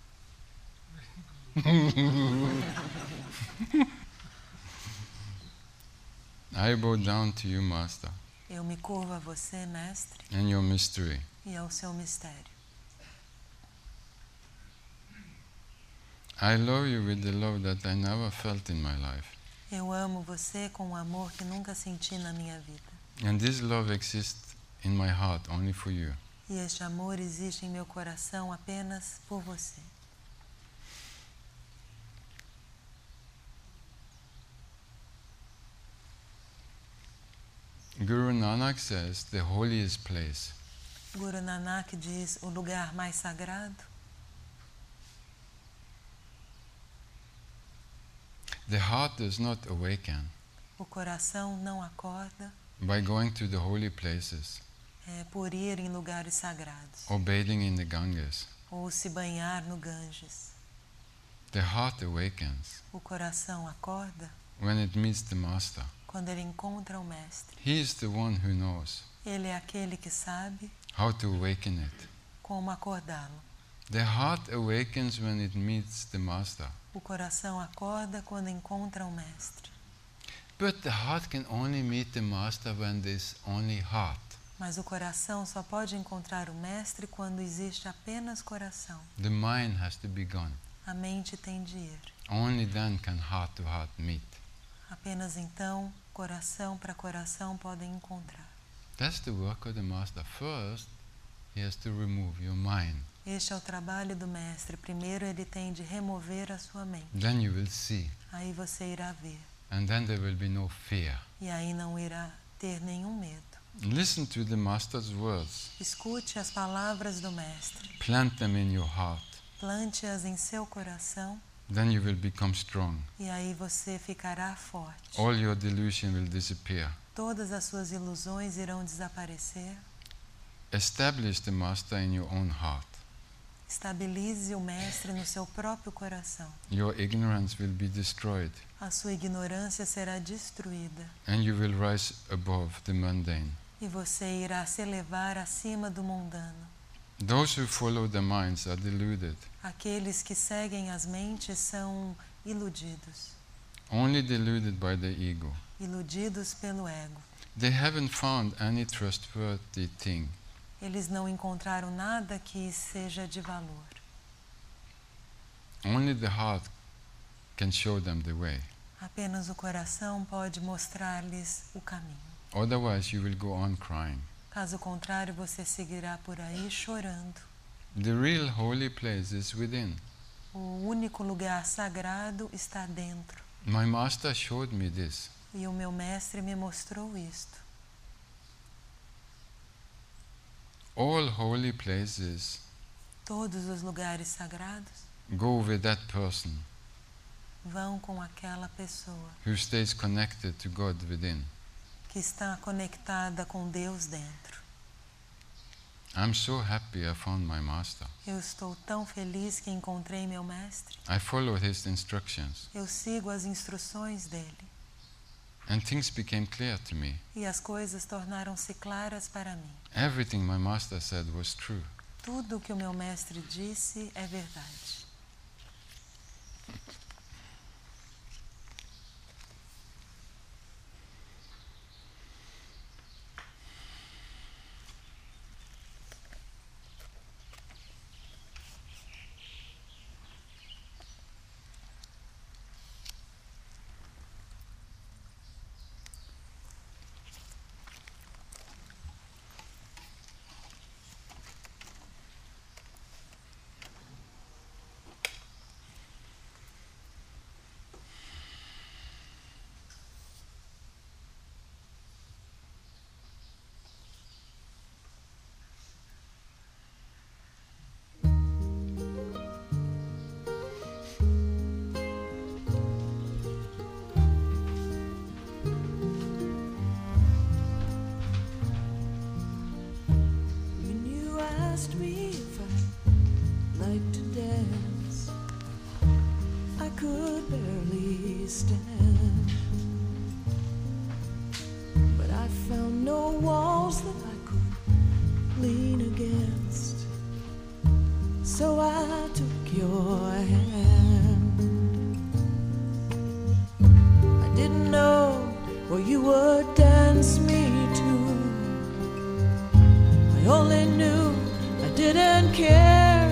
I bow down to you, Master, Eu me curvo a você, Mestre, and your mystery. e ao seu mistério. I love you with the love that I never felt in my life. Eu amo você com um amor que nunca senti na minha vida. And this love exists in my heart only for you. E este amor existe em meu coração apenas por você. Guru Nanak says the holiest place Guru Nanak diz o lugar mais sagrado. the heart does not awaken O coração não acorda by going to the holy places por ir em lugares sagrados or bathing in the Ganges. ou se banhar no Ganges. The heart awakens O coração acorda when it meets the Master. quando ele encontra o Mestre. He is the one who knows Ele é aquele que sabe how to awaken it. como acordá-lo. The heart awakens when it meets the Master. O coração acorda quando encontra o Mestre. But the heart can only meet the Master when there's only heart. Mas o coração só pode encontrar o Mestre quando existe apenas coração. The mind has to be gone. A mente tem de ir. Only then can heart to heart meet. Apenas então, coração para coração podem encontrar. That's the work of the Master. First, he has to remove your mind. Este é o trabalho do mestre. Primeiro ele tem de remover a sua mente. Then you will see. Aí você irá ver. And then there will be no fear. E aí não irá ter nenhum medo. Listen to the Master's words. Escute as palavras do mestre. Plant them in your heart. Plante-as em seu coração. Then you will become strong. E aí você ficará forte. All your delusion will disappear. Todas as suas ilusões irão desaparecer. Establish the Master in your own heart. Estabilize o mestre no seu próprio coração. Your ignorance will be destroyed. A sua ignorância será destruída. And you will rise above the mundane. E você irá se elevar acima do mundano. Those who follow the minds are deluded. Aqueles que seguem as mentes são iludidos. Only deluded by the ego. Iludidos pelo ego. They haven't found any trustworthy thing. Eles não encontraram nada que seja de valor. Only the heart can show them the way. Apenas o coração pode mostrar-lhes o caminho. Otherwise you will go on crying. Caso contrário, você seguirá por aí chorando. The real holy place is within. O único lugar sagrado está dentro. My Master showed me this. E o meu mestre me mostrou isto. All holy places Todos os lugares sagrados go with that person vão com aquela pessoa who stays connected to God within. que está conectada com Deus dentro. I'm so happy I found my Master. Eu estou tão feliz que encontrei meu mestre. I followed his instructions Eu sigo as instruções dele. and things became clear to me. E as coisas tornaram-se claras para mim. Everything my Master said was true. Tudo o que o meu mestre disse é verdade. Asked me if I'd like to dance, I could barely stand, but I found no walls that I could lean against, so I took your hand. I didn't know where you would dance me to, I only knew I didn't care.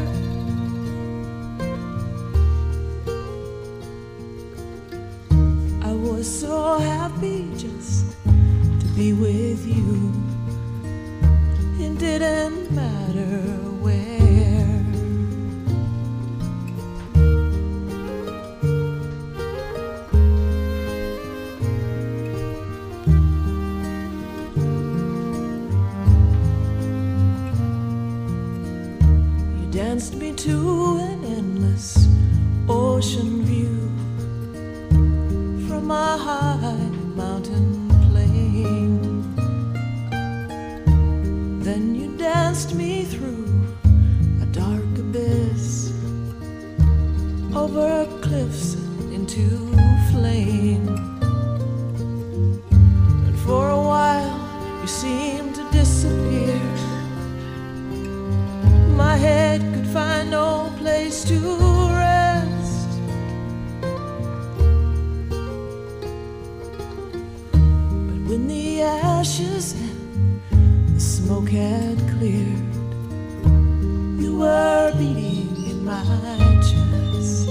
I was so happy just to be with you. It didn't matter where. Danced me to an endless ocean view from a high mountain plain. Then you danced me through a dark abyss, over cliffs and into flame. And for a while you seemed to disappear. My head could find no place to rest. But when the ashes and the smoke had cleared, you were beating in my chest.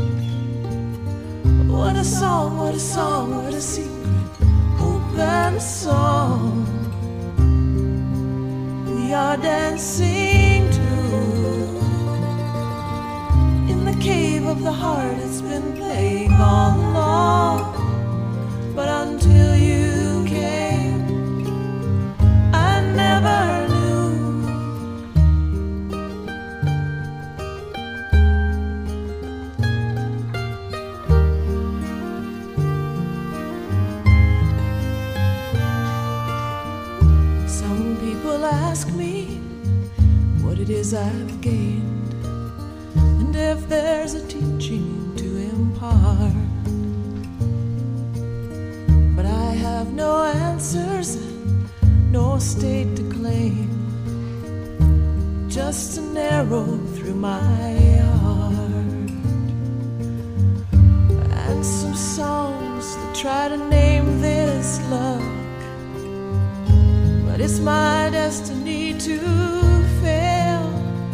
What a song, what a song, what a secret open song we are dancing to. cave of the heart it's been playing all along. But until you came, I never knew. Some people ask me what it is I've gained, and if there's a teaching to impart. But I have no answers, no state to claim, just an arrow through my heart, and some songs that try to name this luck. But it's my destiny to fail.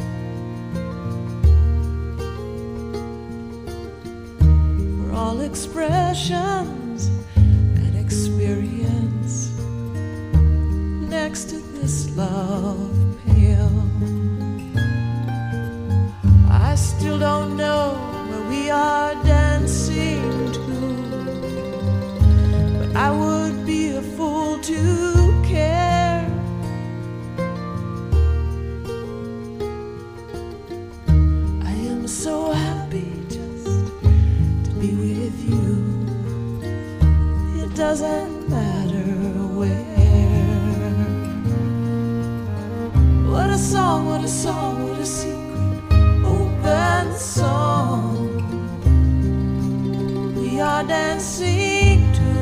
For all expressions and experience, next to this love pale, I still don't know where we are dancing to, but I would be a fool to care. So happy just to be with you. It doesn't matter where. What a song, what a song, what a secret open song we are dancing to.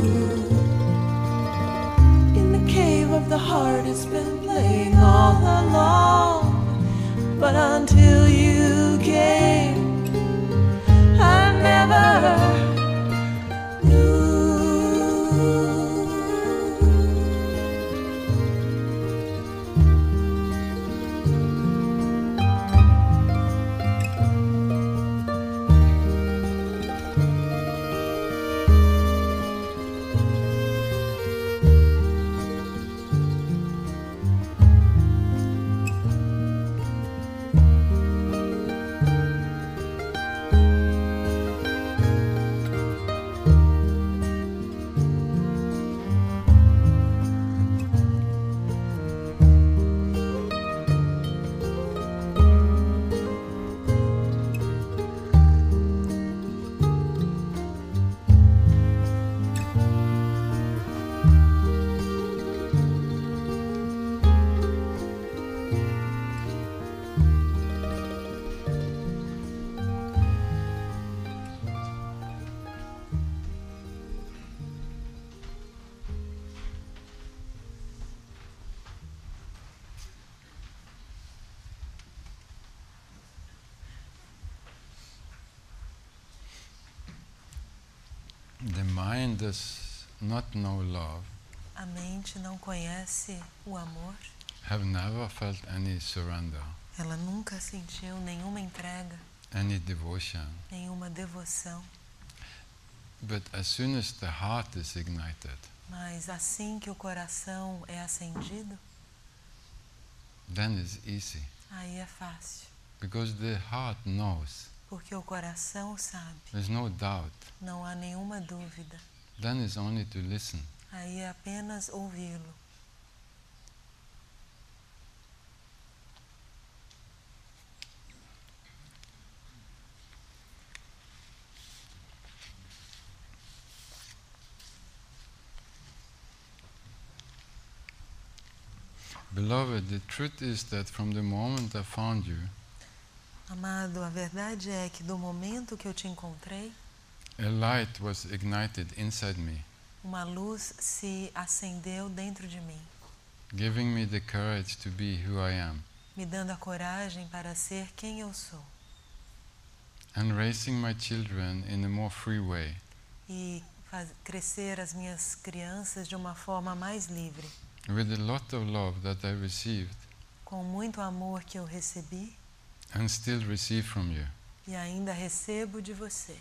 In the cave of the heart it's been playing all along. But until you came, I never knew. The mind does not know love, A mente não conhece o amor. have never felt any surrender, Ela nunca sentiu nenhuma entrega, any devotion. nenhuma devoção. But as soon as the heart is ignited, Mas assim que o coração é acendido, then it's easy. aí é fácil. Because the heart knows. Porque o coração sabe. There's no doubt. Não há nenhuma dúvida. Then it's only to listen. Aí é apenas ouvi-lo. Beloved, the truth is that from the moment I found you, Amado, a verdade é que do momento que eu te encontrei, a light was ignited inside me, uma luz se acendeu dentro de mim, giving me the courage to be who I am, me dando a coragem para ser quem eu sou and raising my children in a more free way, e crescer as minhas crianças de uma forma mais livre, with a lot of love that I received com muito amor que eu recebi and still receive from you. e ainda recebo de você.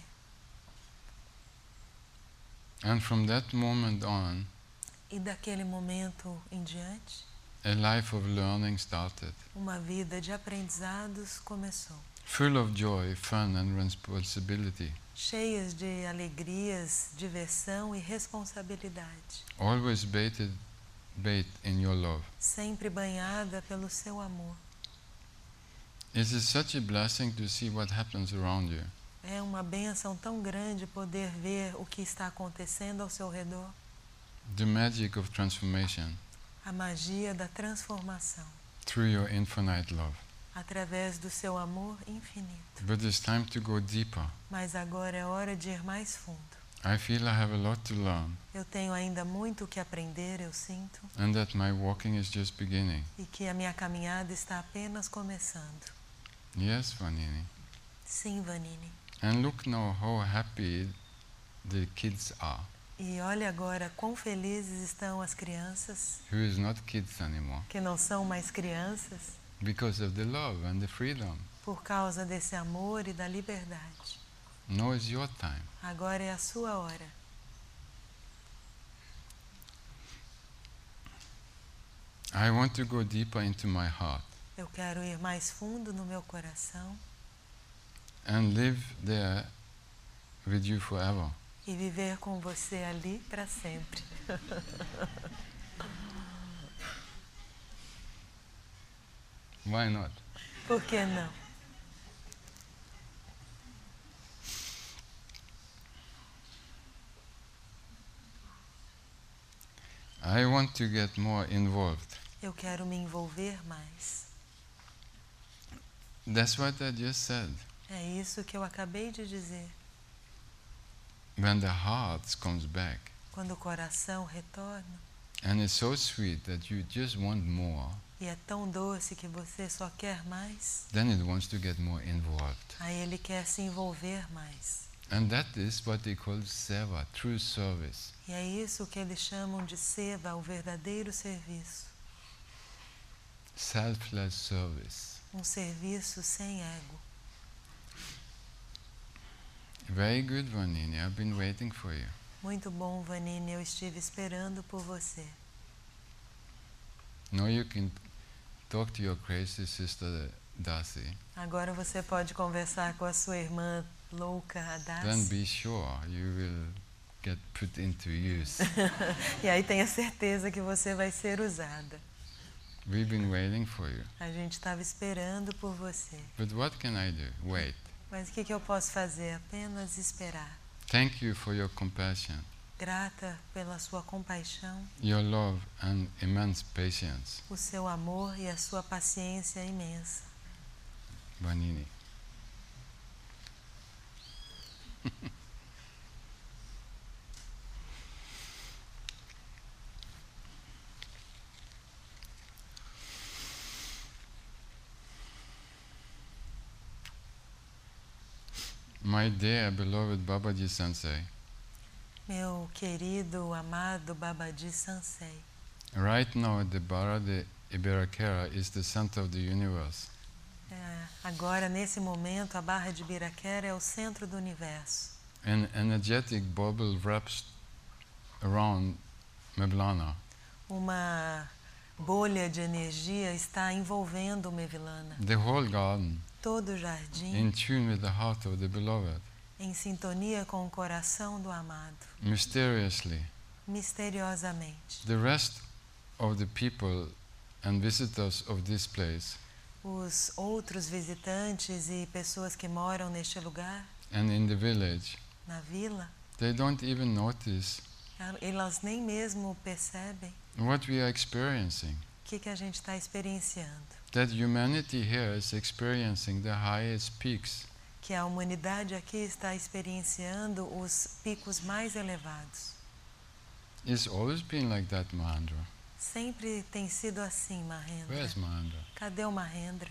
And from that moment on, E daquele momento em diante, a life of learning started, uma vida de aprendizados começou. full of joy, fun and responsibility. cheias de alegrias, diversão e responsabilidade, Always bathed in your love. sempre banhada pelo seu amor. It is such a blessing to see what happens around you. É uma bênção tão grande poder ver o que está acontecendo ao seu redor, The magic of transformation a magia da transformação, through your infinite love. através do seu amor infinito. But it's time to go deeper. Mas agora é hora de ir mais fundo. I feel I have a lot to learn Eu tenho ainda muito o que aprender, eu sinto, and that my walking is just beginning. e que a minha caminhada está apenas começando. Yes, Vanini. Sim, Vanini. And look now how happy the kids are, E olha agora quão felizes estão as crianças, who is not kids anymore, que não são mais crianças, because of the love and the freedom. por causa desse amor e da liberdade. Now is your time. Agora é a sua hora. I want to go deeper into my heart Eu quero ir mais fundo no meu coração and live there with you forever. e viver com você ali para sempre. Why not? Por que não? I want to get more involved. Eu quero me envolver mais. That's what I just said. É isso que eu acabei de dizer. When the heart comes back, Quando o coração retorna and it's so sweet that you just want more, e é tão doce que você só quer mais, then it wants to get more involved. aí ele quer se envolver mais. And that is what they call seva, true service. E é isso que eles chamam de seva, o verdadeiro serviço. Selfless service. Um serviço sem ego. Very good, Vanini. I've been waiting for you. Muito bom, Vanini, eu estive esperando por você. Now you can talk to your crazy sister Dasi. Agora você pode conversar com a sua irmã louca, a Then Dasi. be sure you will get put into use. E aí tenha certeza que você vai ser usada. We've been waiting for you. A gente estava esperando por você. But what can I do? Wait. Mas o que eu posso fazer? Apenas esperar. Thank you for your compassion, Grata pela sua compaixão, your love and immense patience, o seu amor e a sua paciência imensa. Vanini. My dear beloved Babaji Sensei, Meu querido, amado Babaji Sansei, right now the Barra de Ibiraquera is the center of the universe. agora, nesse momento, a Barra de Ibiraquera é o centro do universo. An energetic bubble wraps around Meblana. Uma bolha de energia está envolvendo Mevilana. The whole garden, Todo o jardim in tune with the heart of the beloved. em sintonia com o coração do amado, Mysteriously, misteriosamente. the rest of the people and visitors of this place Os outros visitantes e pessoas que moram neste lugar, and in the village, na vila, they don't even notice elas nem mesmo percebem what we are experiencing. o que a gente está experienciando. That humanity here is experiencing the highest peaks. Que a humanidade aqui está experienciando os picos mais elevados. It's always been like that, Mahendra. Sempre tem sido assim, Mahendra. Where's Mahendra? Cadê o Mahendra?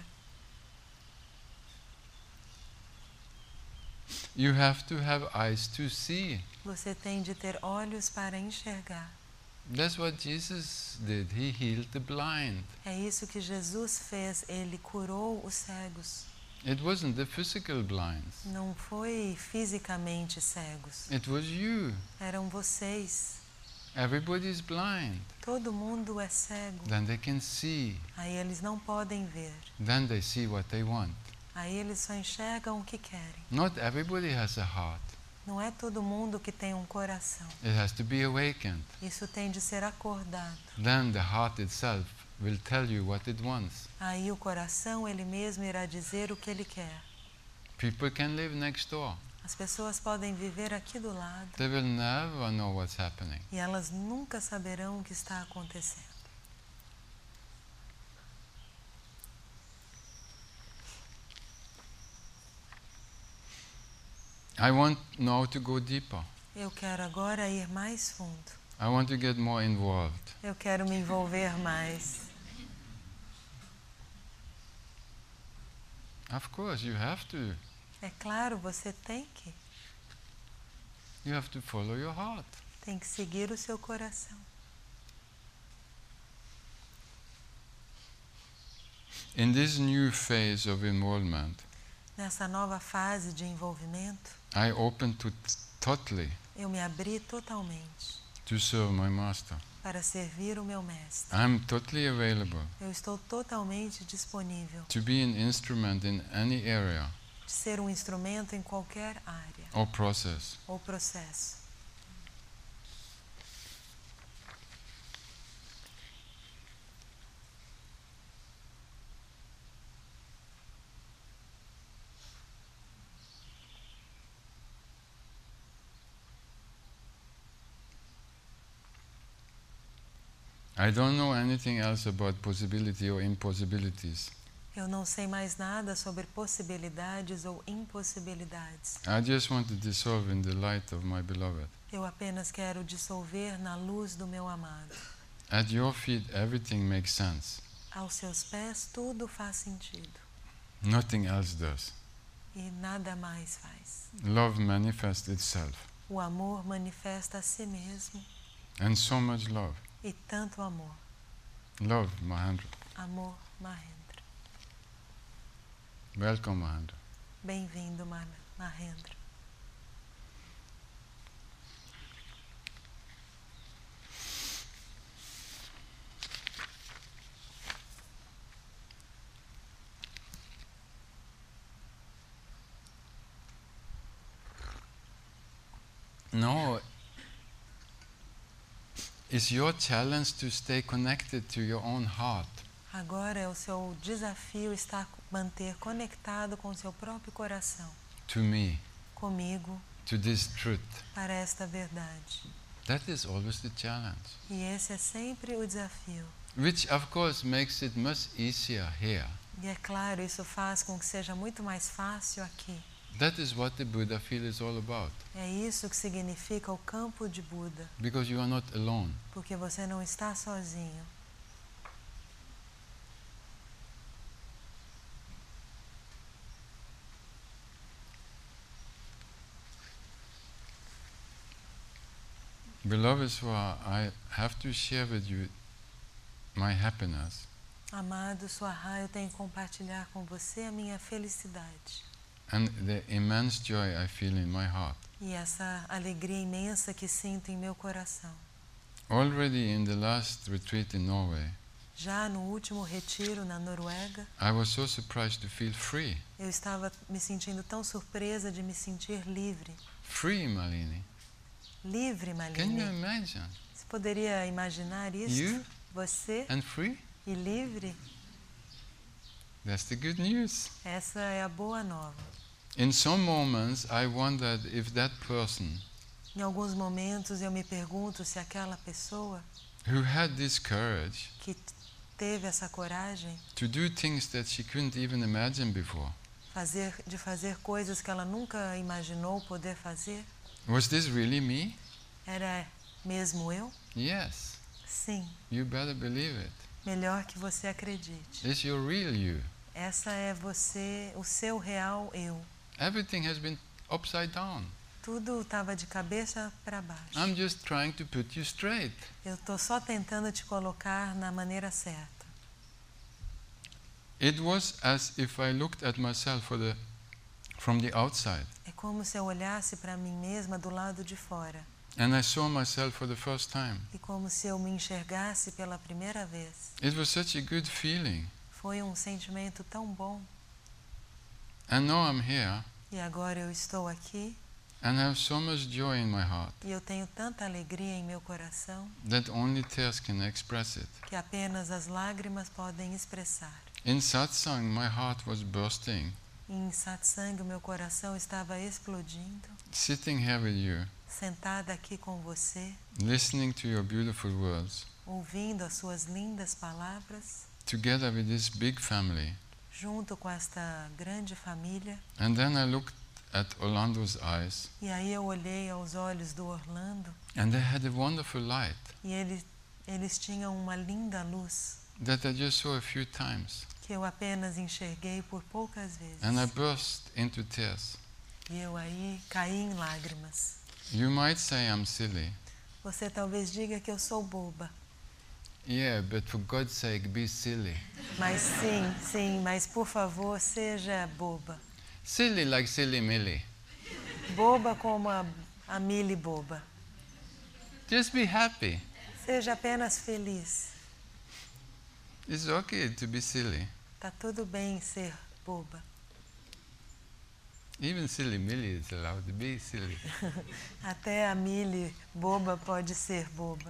You have to have eyes to see. Você tem de ter olhos para enxergar. That's what Jesus did. He healed the blind. É isso que Jesus fez. Ele curou os cegos. It wasn't the physical blind. Não foi fisicamente cegos. It was you. Eram vocês. Everybody's blind. Todo mundo é cego. Then they can see. Aí eles não podem ver. Then they see what they want. Aí eles só enxergam o que querem. Not everybody has a heart. Não é todo mundo que tem um coração. It has to be awakened. Isso tem de ser acordado. Then the heart itself will tell you what it wants. Aí o coração, ele mesmo irá dizer o que ele quer. People can live next door. As pessoas podem viver aqui do lado They will never know what's happening. e elas nunca saberão o que está acontecendo. I want now to go deeper. Eu quero agora ir mais fundo. I want to get more involved. Eu quero me envolver mais. Of course, you have to. É claro, você tem que. You have to follow your heart. Tem que seguir o seu coração. In this new phase of involvement, Nessa nova fase de envolvimento, I open to totally eu me abri totalmente to serve my master. para servir o meu mestre. I'm totally available Eu estou totalmente disponível to be an instrument in any area de ser um instrumento em qualquer área or process. ou processo. I don't know anything else about possibility or impossibilities. Eu não sei mais nada sobre possibilidades ou impossibilidades. I just want to dissolve in the light of my beloved. Eu apenas quero dissolver na luz do meu amado. At your feet, everything makes sense. Aos seus pés tudo faz sentido Nothing else does. e nada mais faz. Love manifests itself. O amor manifesta a si mesmo And so much love. e tanto amor. Love, Mahendra. Amor, Mahendra. Welcome, Mahendra. Bem-vindo, Mahendra. No, it's your challenge to stay connected to your own heart. Agora é o seu desafio estar manter conectado com o seu próprio coração, To me, comigo, to this truth. para esta verdade. That is always the challenge. E esse é sempre o desafio. Which, of course, makes it much easier here. E é claro, isso faz com que seja muito mais fácil aqui. That is what the Buddha field is all about. É isso que significa o campo de Buda, Because you are not alone. porque você não está sozinho. Beloved Swa, I have to share with you my happiness. Amado Swaha, eu tenho que compartilhar com você a minha felicidade And the immense joy I feel in my heart. e essa alegria imensa que sinto em meu coração. Already in the last retreat in Norway, Já no último retiro na Noruega, I was so surprised to feel free. eu estava me sentindo tão surpresa de me sentir livre. Free, Malini. Livre, Can you Malini. imagine? Você poderia imaginar isso? You Você and free? e livre? That's the good news. Essa é a boa nova. In some moments, I wondered if that person Em alguns momentos eu me pergunto se aquela pessoa who had this courage que teve essa coragem to do things that she couldn't even imagine before, de fazer coisas que ela nunca imaginou poder fazer, was this really me? era mesmo eu? Yes. Sim, You better believe it. melhor que você acredite. It's your real you. Essa é você, o seu real eu. Everything has been upside down. Tudo estava de cabeça para baixo. I'm just trying to put you straight. Eu estou só tentando te colocar na maneira certa. It was as if I looked at myself from the outside, É como se eu olhasse para mim mesma do lado de fora. and I saw myself for the first time. E como se eu me enxergasse pela primeira vez. It was such a good feeling. Foi um sentimento tão bom. And now I'm here, E agora eu estou aqui and I have so much joy in my heart e eu tenho tanta alegria em meu coração that only tears can express it. que apenas as lágrimas podem expressar. In satsang, my heart was bursting. Em satsang, o meu coração estava explodindo, Sitting here with you, sentada aqui com você, listening to your beautiful words, ouvindo as suas lindas palavras, together with this big family. junto com esta grande família. And then I looked at Orlando's eyes, E aí eu olhei aos olhos do Orlando and they had a wonderful light e eles tinham uma linda luz that I just saw a few times. que eu apenas enxerguei por poucas vezes. And I burst into tears. E eu aí caí em lágrimas. You might say I'm silly. Você talvez diga que eu sou boba. Yeah, but for God's sake, be silly. Mas sim, mas por favor, seja boba. Silly like silly Millie. Boba como a Millie boba. Just be happy. Seja apenas feliz. It's okay to be silly. Tá tudo bem ser boba. Even silly Millie is allowed to be silly. Até a Millie boba pode ser boba.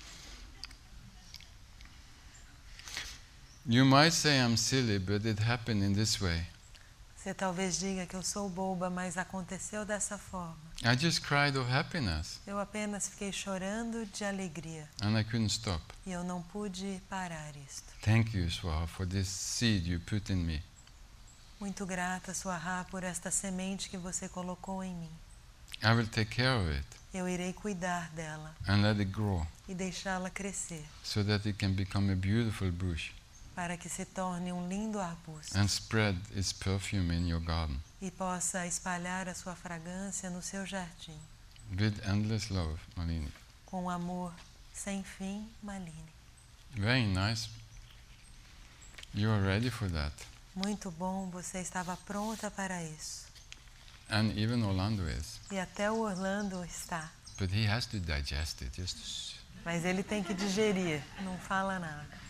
You might say I'm silly, but it happened in this way. Você talvez diga que eu sou boba, mas aconteceu dessa forma. I just cried of happiness, Eu apenas fiquei chorando de alegria and I couldn't stop. e eu não pude parar isto. Thank you, Swaha, for this seed you put in me. Muito grata, Swaha, por esta semente que você colocou em mim. I will take care of it Eu irei cuidar dela and let it grow e deixá-la crescer, so that it can become a beautiful bush para que se torne um lindo arbusto and spread its perfume in your garden e possa espalhar a sua fragrância no seu jardim, with endless love, Malini. com amor sem fim, Malini. Very nice. You are ready for that. Muito bom, você estava pronta para isso. And even Orlando is. E até o Orlando está. But he has to digest it. Just Mas ele tem que digerir, não fala nada.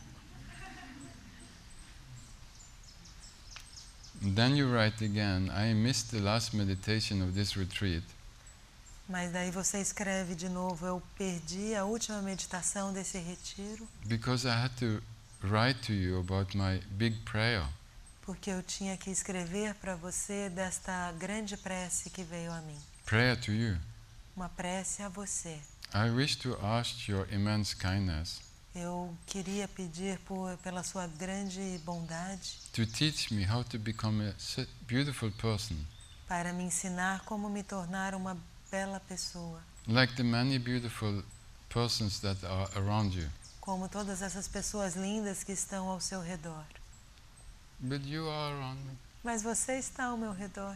Then you write again, I missed the last meditation of this retreat Mas daí você escreve de novo, eu perdi a última meditação desse retiro because I had to write to you about my big prayer. porque eu tinha que escrever para você desta grande prece que veio a mim. Prayer to you. Uma prece a você. I wish to ask your immense kindness Eu queria pedir pela sua grande bondade to teach me how to become a beautiful person, para me ensinar como me tornar uma bela pessoa, like the many beautiful persons that are around you. como todas essas pessoas lindas que estão ao seu redor. But you are around me. Mas você está ao meu redor.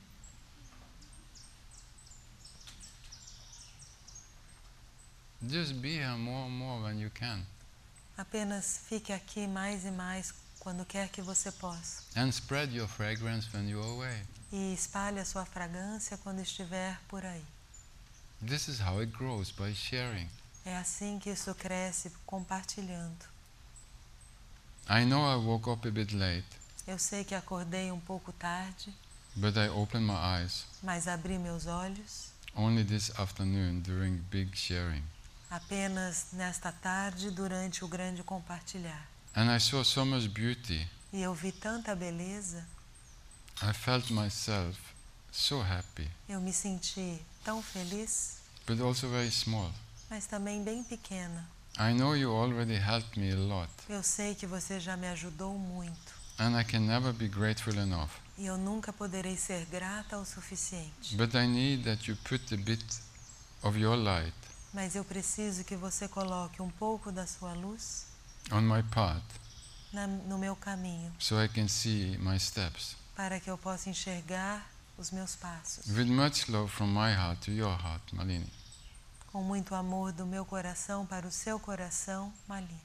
Just be here more and more when you can. Apenas fique aqui mais e mais quando quer que você possa. And spread your fragrance when you're away. E espalhe a sua fragrância quando estiver por aí. This is how it grows, by sharing. É assim que isso cresce, compartilhando. I know I woke up a bit late, Eu sei que acordei um pouco tarde, but I opened my eyes mas abri meus olhos only this afternoon during big sharing. apenas nesta tarde durante o grande compartilhar. And I saw so much beauty. E eu vi tanta beleza, I felt myself so happy, eu me senti tão feliz, but also very small. mas também bem pequena. I know you already helped me a lot, Eu sei que você já me ajudou muito and I can never be grateful enough. e eu nunca poderei ser grata o suficiente. But I need that you put a bit of your light Mas eu preciso que você coloque um pouco da sua luz on my path no meu caminho, so I can see my steps. para que eu possa enxergar os meus passos. With much love from my heart to your heart, Malini. Com muito amor do meu coração para o seu coração, Malini.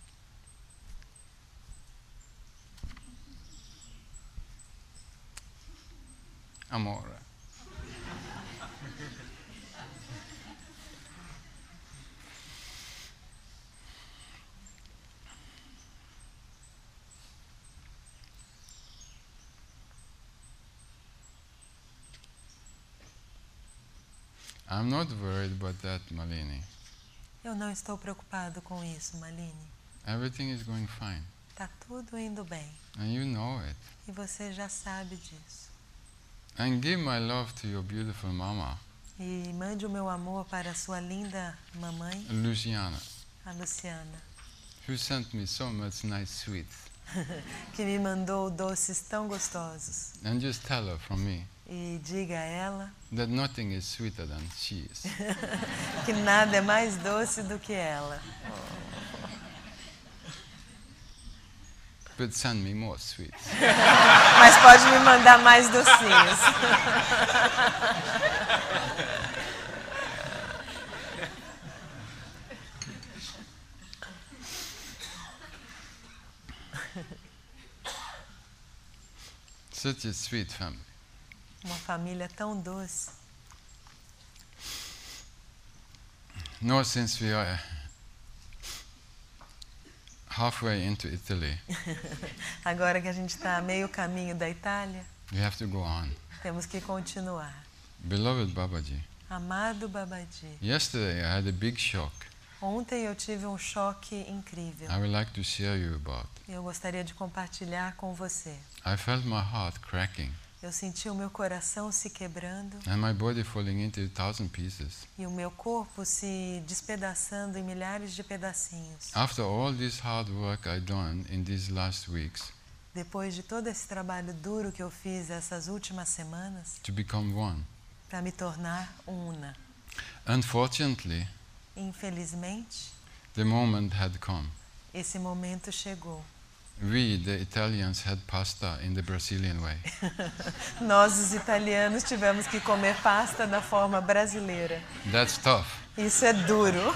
Amore. I'm not worried about that, Malini. Eu não estou preocupado com isso, Malini. Everything is going fine. Tá tudo indo bem. And you know it. E você já sabe disso. And give my love to your beautiful mama, E mande o meu amor para a sua linda mamãe, Luciana, a Luciana, who sent me so much nice sweets. que me mandou doces tão gostosos. And just tell her from me E diga a ela that nothing is sweeter than she is. que nada é mais doce do que ela. But send me more sweets. Mas pode me mandar mais docinhos. Such a sweet family. Uma família tão doce. Now, since we are halfway into Italy, Agora que a gente está a meio caminho da Itália, we have to go on. temos que continuar. Beloved Babaji, Amado Babaji, yesterday I had a big shock. ontem eu tive um choque incrível. I would like to share you about. Eu gostaria de compartilhar com você. I felt my heart cracking Eu senti o meu coração se quebrando and my body falling into 1,000 pieces. e o meu corpo se despedaçando em milhares de pedacinhos. After all this hard work I done in these last weeks Depois de todo esse trabalho duro que eu fiz essas últimas semanas, to become one, para me tornar una. unfortunately, Infelizmente, the moment had come. esse momento chegou. We, the Italians, had pasta in the Brazilian way. Nós, os italianos, tivemos que comer pasta da forma brasileira. That's tough. Isso é duro.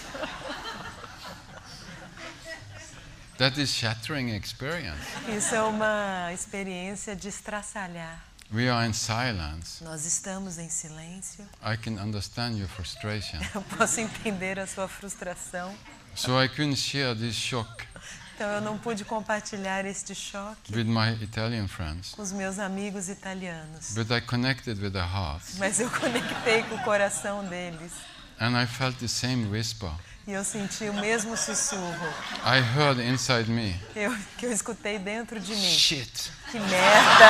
That is shattering experience. Isso é uma experiência de estraçalhar. We are in silence. Nós estamos em silêncio. I can understand your frustration. Eu posso entender a sua frustração. So I couldn't share this shock Então eu não pude compartilhar este choque with my Italian friends. com os meus amigos italianos. But I connected with their hearts. Mas eu conectei com o coração deles. And I felt the same whisper. E eu senti o mesmo sussurro I heard inside me, que eu escutei dentro de mim. shit. Que merda!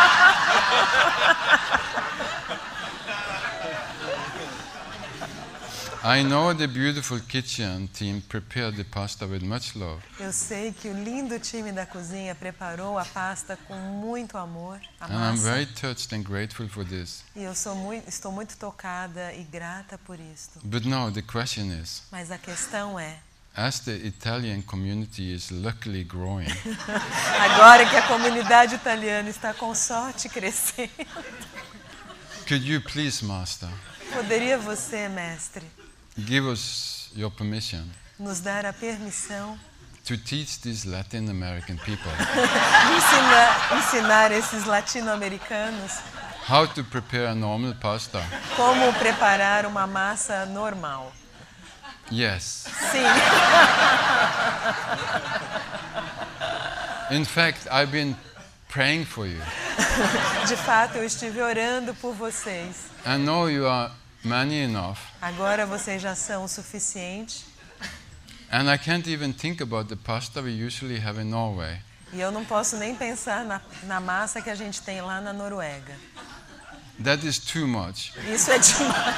I know the beautiful kitchen team prepared the pasta with much love. Eu sei que o lindo time da cozinha preparou a pasta com muito amor, a And I'm massa. very touched and grateful for this. E eu estou muito tocada e grata por isto. But now the question is, Mas a questão é, as the Italian community is luckily growing, agora que a comunidade italiana está com sorte crescendo, could you please, Master, poderia você, mestre, give us your permission nos dar a permissão to teach these Latin American people de ensinar esses latino-americanos how to prepare a normal pasta? como preparar uma massa normal? Yes. Sim. In fact, I've been praying for you. De fato, eu estive orando por vocês. I know you are many enough, Agora vocês já são o suficiente. and I can't even think about the pasta we usually have in Norway. E eu não posso nem pensar na massa que a gente tem lá na Noruega. That is too much Isso é demais.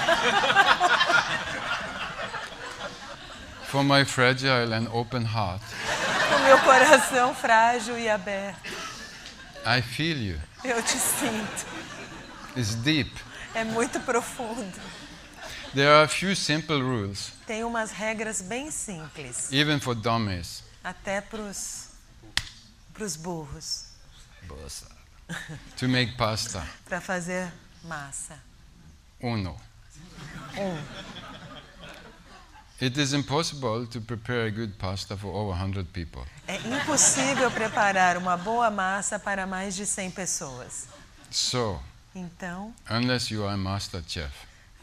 for my fragile and open heart. O meu coração frágil e aberto. I feel you. Eu te sinto. It's deep. É muito profundo. There are a few simple rules, Tem umas regras bem simples, even for dummies. até pros burros, To make pasta. para fazer massa. Uno. Um. It is impossible to prepare a good pasta for over 100 people. É impossível preparar uma boa massa para mais de 100 pessoas. So, Então, unless you are a master chef.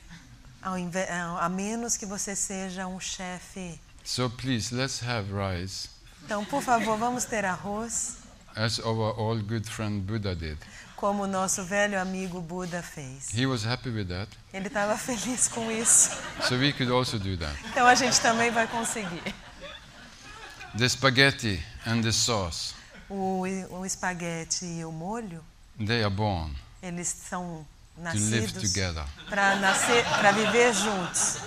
a menos que você seja um chefe. So please, let's have rice, Então, por favor, vamos ter arroz, as our old good friend Buddha did. como o nosso velho amigo Buda fez. He was happy with that. Ele estava feliz com isso. So we could also do that. Então a gente também vai conseguir. The spaghetti and the sauce, O espaguete e o molho, they are born eles são to live nascidos together. para viver juntos.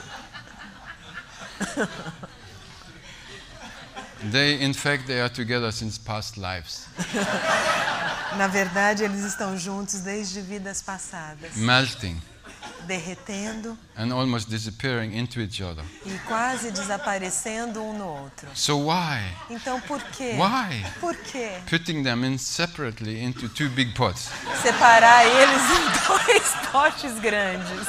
In fact, they are together since past lives, Na verdade, eles estão juntos desde vidas passadas, melting derretendo and almost disappearing into each other. e quase desaparecendo um no outro. So why? Então, por quê? Why? Por quê? Putting them in separately into two big pots. Separar eles em dois potes grandes,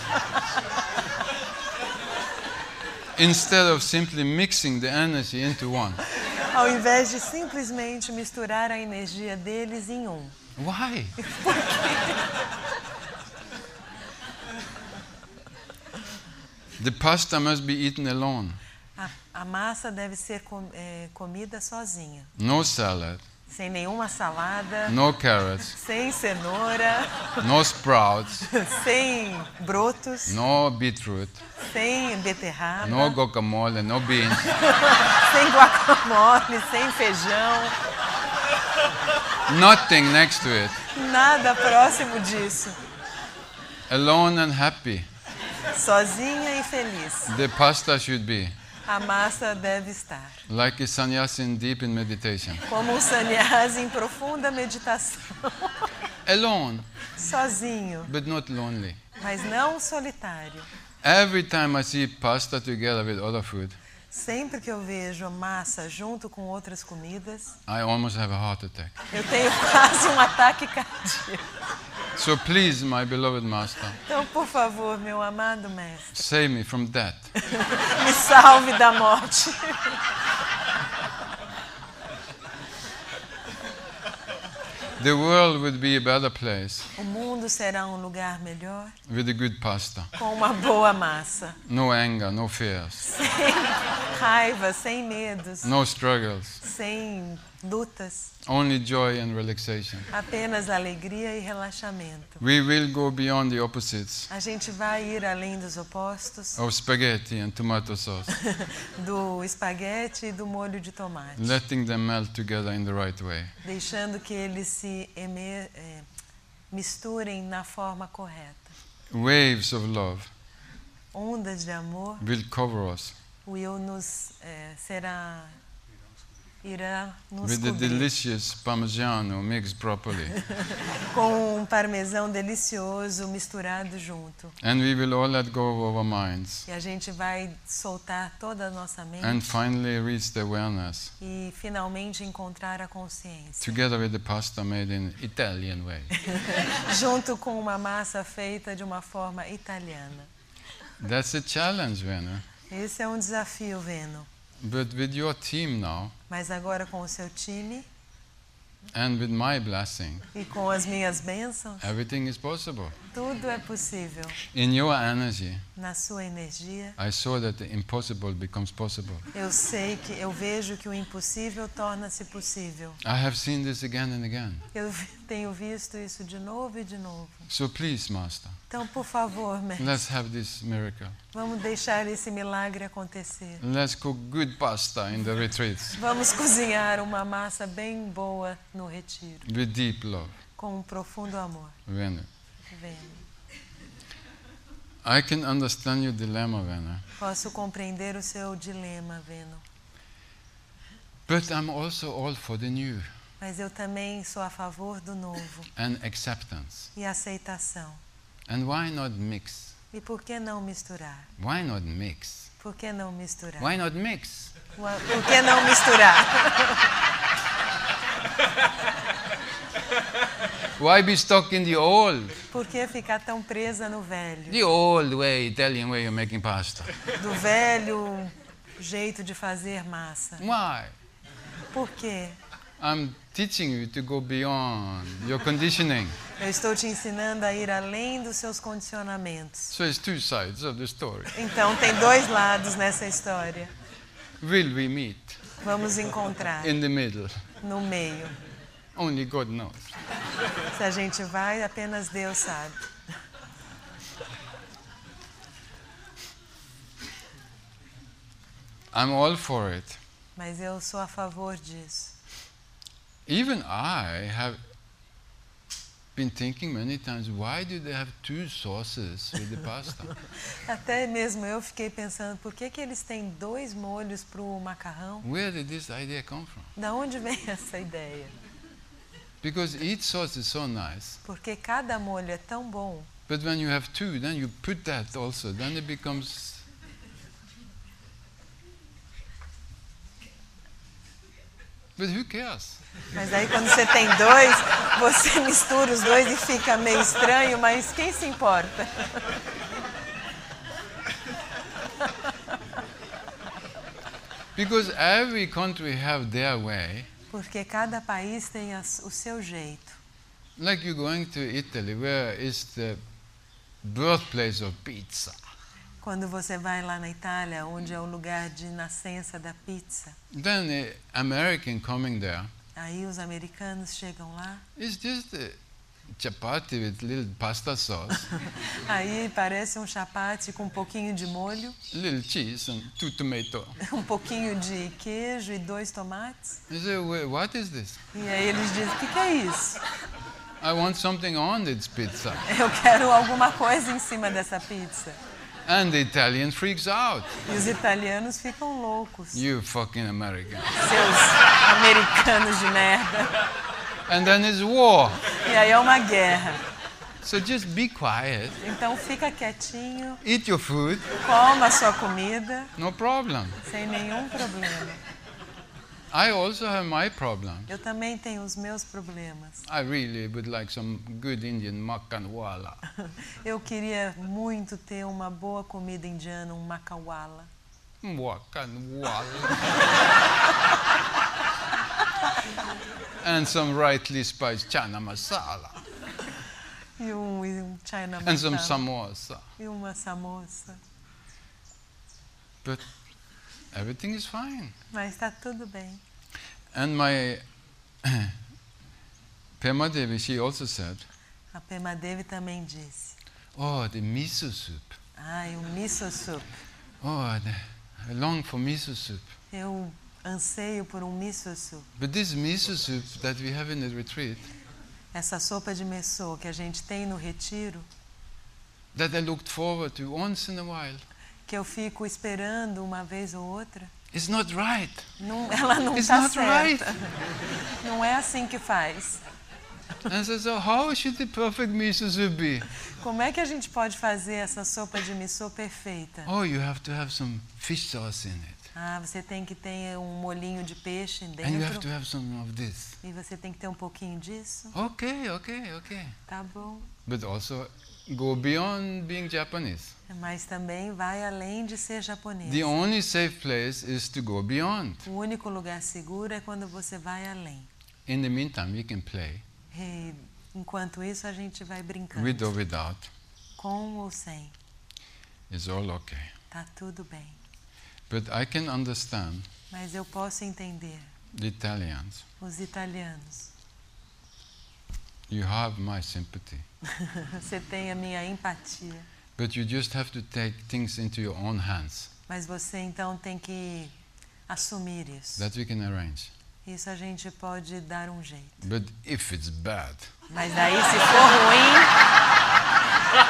Instead of simply mixing the energy into one. ao invés de simplesmente misturar a energia deles em um. Why? The pasta must be eaten alone. A massa deve ser comida sozinha, No salad, sem nenhuma salada, no carrots, sem cenoura, no sprouts, sem brotos, no beetroot, sem beterraba, no guacamole, no beans. sem guacamole, sem feijão, Nothing next to it. nada próximo disso. Alone and happy. Sozinha e feliz. The pasta should be A massa deve estar like a sannyasin deep in meditation. como um sannyasi em profunda meditação. Alone, Sozinho, but not lonely. mas não solitário. Every time I see pasta together with other food, Sempre que eu vejo massa junto com outras comidas, I almost have a heart attack. eu tenho quase um ataque cardíaco. So please, my beloved master, Então, por favor, meu amado mestre, save me from that. me salve da morte. The world would be a better place O mundo será um lugar melhor with a good pasta. com uma boa massa. No anger, no fears, Sem raiva, sem medos, no struggles, sem lutas, only joy and relaxation. apenas alegria e relaxamento. We will go beyond the opposites A gente vai ir além dos opostos of spaghetti and tomato sauce, do espaguete e do molho de tomate, letting them melt together in the right way. deixando que eles se misturem na forma correta. Waves of love Ondas de amor will cover us irá nos with the cobrir delicious parmigiano mixed properly. com um parmesão delicioso misturado junto. And we will all let go of our minds E a gente vai soltar toda a nossa mente and finally reach the awareness e finalmente encontrar a consciência, together with the pasta made in Italian way. junto com uma massa feita de uma forma italiana. That's a challenge, Vena. Esse é um desafio, Veno. But with your team now Mas agora com o seu time and with my blessing, e com as minhas bênçãos, everything is possible. tudo é possível. In your energy, Na sua energia, I saw that the impossible becomes possible. eu vejo que o impossível torna-se possível. I have seen this again and again. Eu tenho visto isso de novo e de novo. So please, Master, Então, por favor, mestre, let's have this miracle. vamos deixar esse milagre acontecer. Let's cook good pasta in the retreats Vamos cozinhar uma massa bem boa no retiro, with deep love. com um profundo amor. Vena, Veno. I can understand your dilemma, Vena, Posso compreender o seu dilema, Veno. but I'm also all for the new Mas eu também sou a favor do novo and acceptance. e aceitação. And why not mix? E por que não misturar? Why not mix? Por que não misturar? Why not mix? Por que não misturar? Why be stuck in the old? Por que ficar tão presa no velho? The old way, Italian way of making pasta. Do velho jeito de fazer massa. Why? Por quê? I'm teaching you to go beyond your conditioning. Eu estou te ensinando a ir além dos seus condicionamentos. So it's two sides of the story. Então tem dois lados nessa história. Will we meet Vamos encontrar in the middle? no meio. Only God knows. Se a gente vai, apenas Deus sabe. I'm all for it. Mas eu sou a favor disso. Even I have been thinking many times, why do they have 2 sauces with the pasta? Até mesmo eu fiquei pensando, por que eles têm 2 molhos para o macarrão? Where did this idea come from? Da onde vem essa ideia? Because each sauce is so nice, Porque cada molho é tão bom. but when you have 2, then you put that also, then it becomes... But who cares? Mas aí quando você tem 2, você mistura os 2 e fica meio estranho, mas quem se importa? Because every country have their way. Porque cada país tem o seu jeito. Like you're going to Italy, where is the birthplace of pizza? Quando você vai lá na Itália, onde é o lugar de nascença da pizza, Then an American coming there aí os americanos chegam lá, is just a chapati with little pasta sauce, aí parece um chapati com um pouquinho de molho, little cheese and 2 tomatoes. um pouquinho de queijo e 2 tomates. I say, what is this? E aí eles dizem, o que é isso? I want something on this pizza. Eu quero alguma coisa em cima dessa pizza. And the Italian freaks out. E os italianos ficam loucos. You fucking American. Seus americanos de merda. And then it's war. E aí é uma guerra. So just be quiet, Então fica quietinho, eat your food, coma a sua comida, no problem. sem nenhum problema. I also have my problems. Eu também tenho os meus problemas. I really would like some good Indian makkanwala. Eu queria muito ter uma boa comida indiana, um makawala. Makkanwala. And some rightly spiced chana masala. E um china And some masala. samosa. E uma samosa. But everything is fine. Mas está tudo bem. And my Pema Devi, she also said, A Pema Devi também disse. oh, the miso soup. Ai, o miso soup. Oh, I long for miso soup. Eu anseio por um miso soup. But this miso soup that we have in the retreat, Essa sopa de miso que a gente tem no retiro, that I looked forward to once in a while, que eu fico esperando uma vez ou outra, it's not right. ela não It's está not certa. right. Não é assim que faz. And so how should the perfect miso soup be? Como é que a gente pode fazer essa sopa de miso perfeita? Oh, you have to have some fish sauce in it. Ah, você tem que ter um molhinho de peixe And you have to dentro. have some of this. E você tem que ter um pouquinho disso. Okay. Tá bom. But also go beyond being Japanese. Mas também vai além de ser japonês. The only safe place is to go beyond. O único lugar seguro é quando você vai além. In the meantime, you can play E, enquanto isso, a gente vai brincando. with or without. Com ou sem. It's all okay. Tá tudo bem. But I can understand Mas eu posso entender the Italians. os italianos. You have my sympathy. Você tem a minha empatia. But you just have to take things into your own hands. Mas você então tem que assumir isso. That we can arrange. Isso a gente pode dar um jeito. But if it's bad, Mas daí, se for ruim,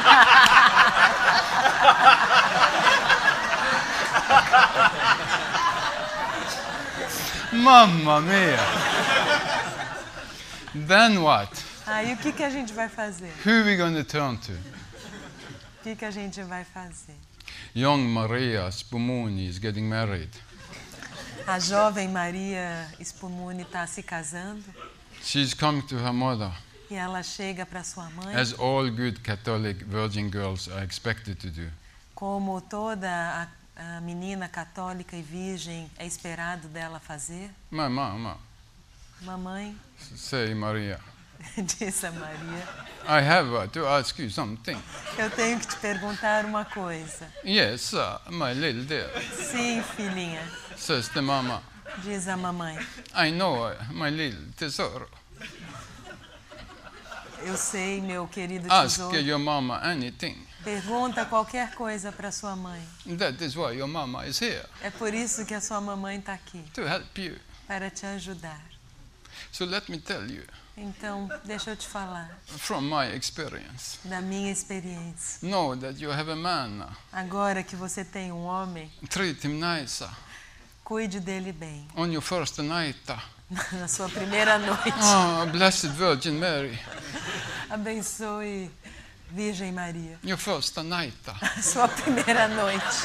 Mamma mia! Then what? aí o que, que a gente vai fazer? Who are we going to turn to? O que, que a gente vai fazer? Young Maria Spumoni is getting married. A jovem Maria Spumoni está se casando She's coming to her mother, e ela chega para sua mãe, as all good Catholic virgin girls are expected to do. como toda a menina católica e virgem é esperado dela fazer. Mama, Mamãe, say Maria, disse a Maria, I have to ask you something. eu tenho que te perguntar uma coisa. Yes, my little dear, Sim, filhinha, says the mama. diz a mamãe. I know, my little tesoro. Eu sei, meu querido Ask tesouro. your mama anything. Pergunta qualquer coisa para sua mãe. That is why your mama is here, É por isso que a sua mamãe está aqui, to help you. para te ajudar. So let me tell you, Então, deixa eu te falar from my experience, da minha experiência. know that you have a man now. Agora que você tem um homem, Treat him nicer. cuide dele bem. On your first night, Na sua primeira noite, oh, Blessed Virgin Mary, abençoe Virgem Maria. your first night. A sua primeira noite.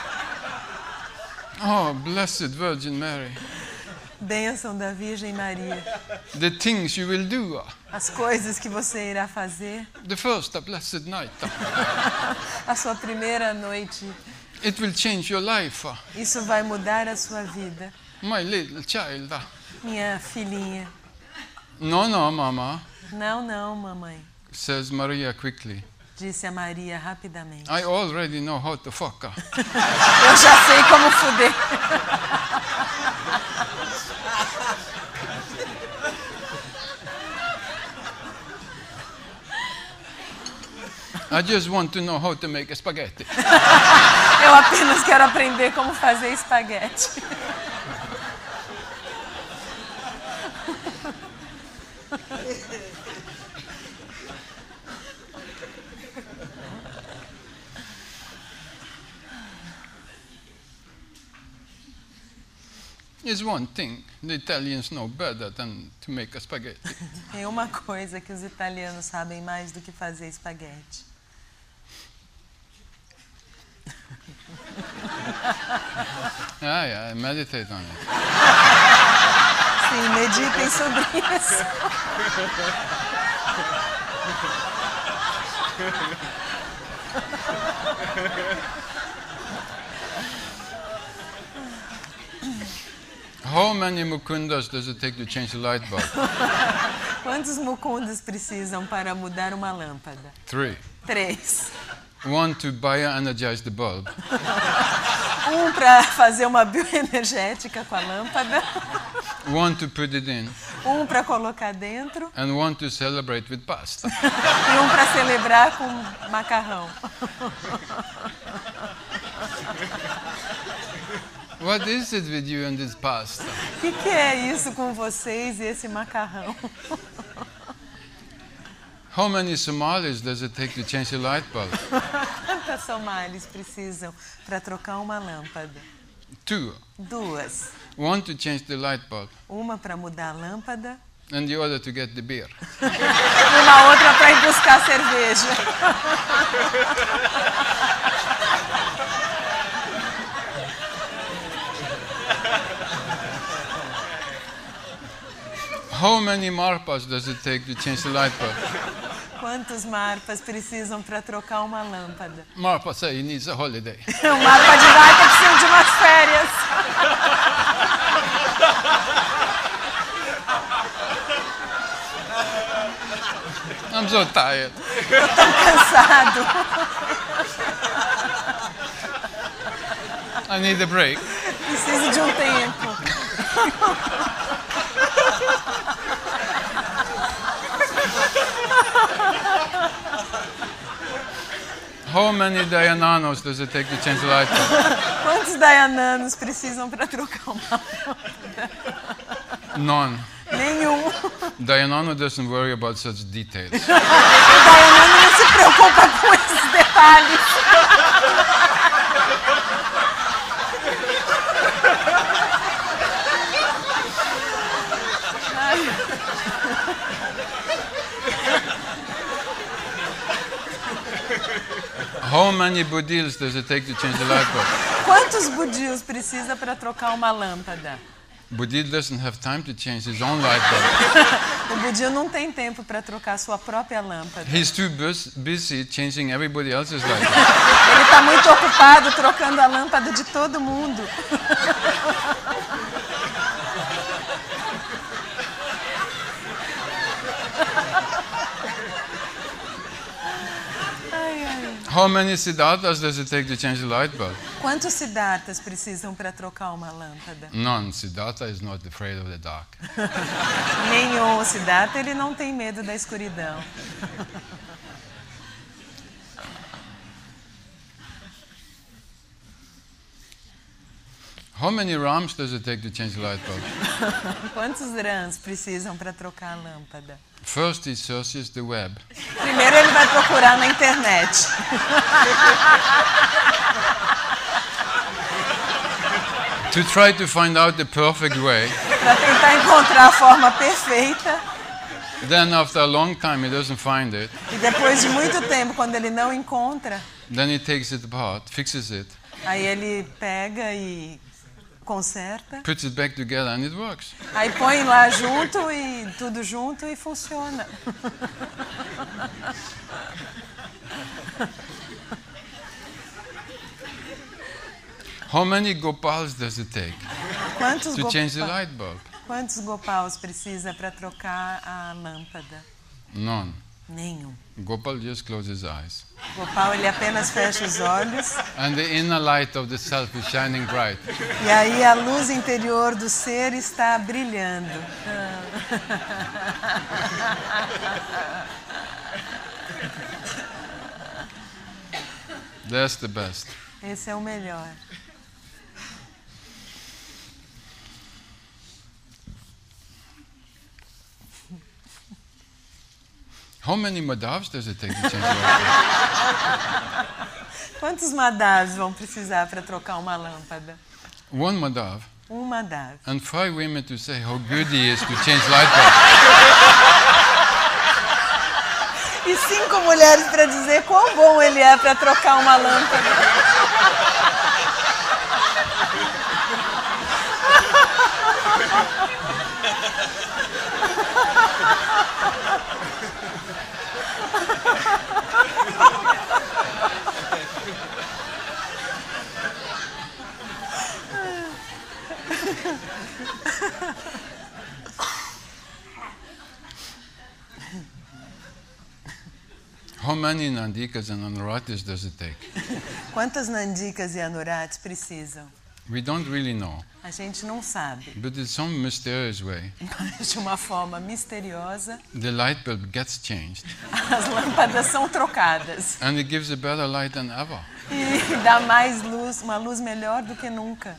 Oh, Blessed Virgin Mary, Bênção da Virgem Maria. the things you will do. As coisas que você irá fazer. The first blessed night. A sua primeira noite. It will change your life. Isso vai mudar a sua vida. My little child. Minha filhinha. No, no, Mama, Não, não, mamãe. says Maria quickly. Disse a Maria rapidamente. I already know how to fuck. Eu já sei como fuder. I just want to know how to make a spaghetti. Eu apenas quero aprender como fazer espaguete. Is one thing the Italians know better than to make a spaghetti. Tem uma coisa que os italianos sabem mais do que fazer espaguete. Yeah, meditate on it. Sim, meditem sobre isso. How many mukundas does it take to change the light bulb? Quantos mukundas precisam para mudar uma lâmpada? 3. 3. One to bioenergize the bulb. Um para fazer uma bioenergética com a lâmpada. One to put it in. Um para colocar dentro. And one to celebrate with pasta. E um para celebrar com macarrão. What is it with you and this pasta? O que é isso com vocês e esse macarrão? How many Somalis does it take to change the light bulb? Quantas somalis precisam para trocar uma lâmpada? 2. 2. One to change the light bulb. Uma para mudar a lâmpada And the other to get the beer. e uma outra para ir buscar cerveja. How many marpas does it take to change the light bulb? Quantos marpas precisam para trocar uma lâmpada? Marpa say he needs a holiday. O marpa de marpa precisa de umas férias. I'm so tired. Eu tô cansado. I need a break. Preciso de um tempo. How many Diananos does it take to change the light bulb? Quantos Dayananos precisam para trocar uma lâmpada? None. Nenhum. Dianano doesn't worry about such details. O Dayanano não se preocupa com esses detalhes. How many budils does it take to change the light bulb? Quantos budios precisa para trocar uma lâmpada? Budil doesn't have time to change his own light bulb. O budio não tem tempo para trocar sua própria lâmpada. He's too busy changing everybody else's light bulb. Ele está muito ocupado trocando a lâmpada de todo mundo. How many Siddharthas does it take to change the light bulb? Quantos Siddharthas precisam para trocar uma lâmpada? None. Siddhartha is not afraid of the dark. Nenhum. O Siddhartha, ele não tem medo da escuridão. How many Rams does it take to change the light bulb? Quantos Rams precisam para trocar a lâmpada? First he searches the web. Primeiro ele vai procurar na internet. To try to find out the perfect way. Para tentar encontrar a forma perfeita. Then after a long time he doesn't find it. E depois de muito tempo, quando ele não encontra, Then he takes it apart, fixes it, aí ele pega e conserta. puts it back together and it works. Aí põe lá junto e tudo junto e funciona. How many Gopals does it take Quantos to change the light bulb? Quantos Gopals precisa para trocar a lâmpada? None. Nenhum. Gopal just closes his eyes. Gopal, ele apenas fecha os olhos And the inner light of the self is shining bright. e aí a luz interior do ser está brilhando. That's the best. Esse é o melhor. How many Madhavs does it take to change the light Quantos Madhavs vão precisar para trocar uma lâmpada? bulb? One Madhav Um Madhav. and 5 women to say how good he is to change light bulb. E 5 mulheres para dizer quão bom ele é para trocar uma lâmpada. How many Nandikas and Anuratis does it take? Quantas Nandikas e Anuratis precisam? We don't really know, A gente não sabe. but in some mysterious way, Mas de uma forma misteriosa, the light bulb gets changed as lâmpadas são trocadas. and it gives a better light than ever. E dá mais luz, uma luz melhor do que nunca.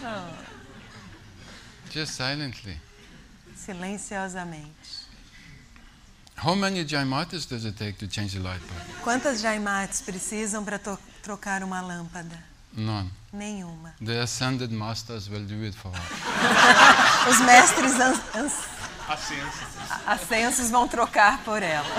Just silently. Silenciosamente. How many Jaimatis does it take to change the light bulb? Quantas Jaimatis precisam para trocar uma lâmpada? None. Nenhuma. The ascended masters will do it for her. Os mestres ascensos vão trocar por ela.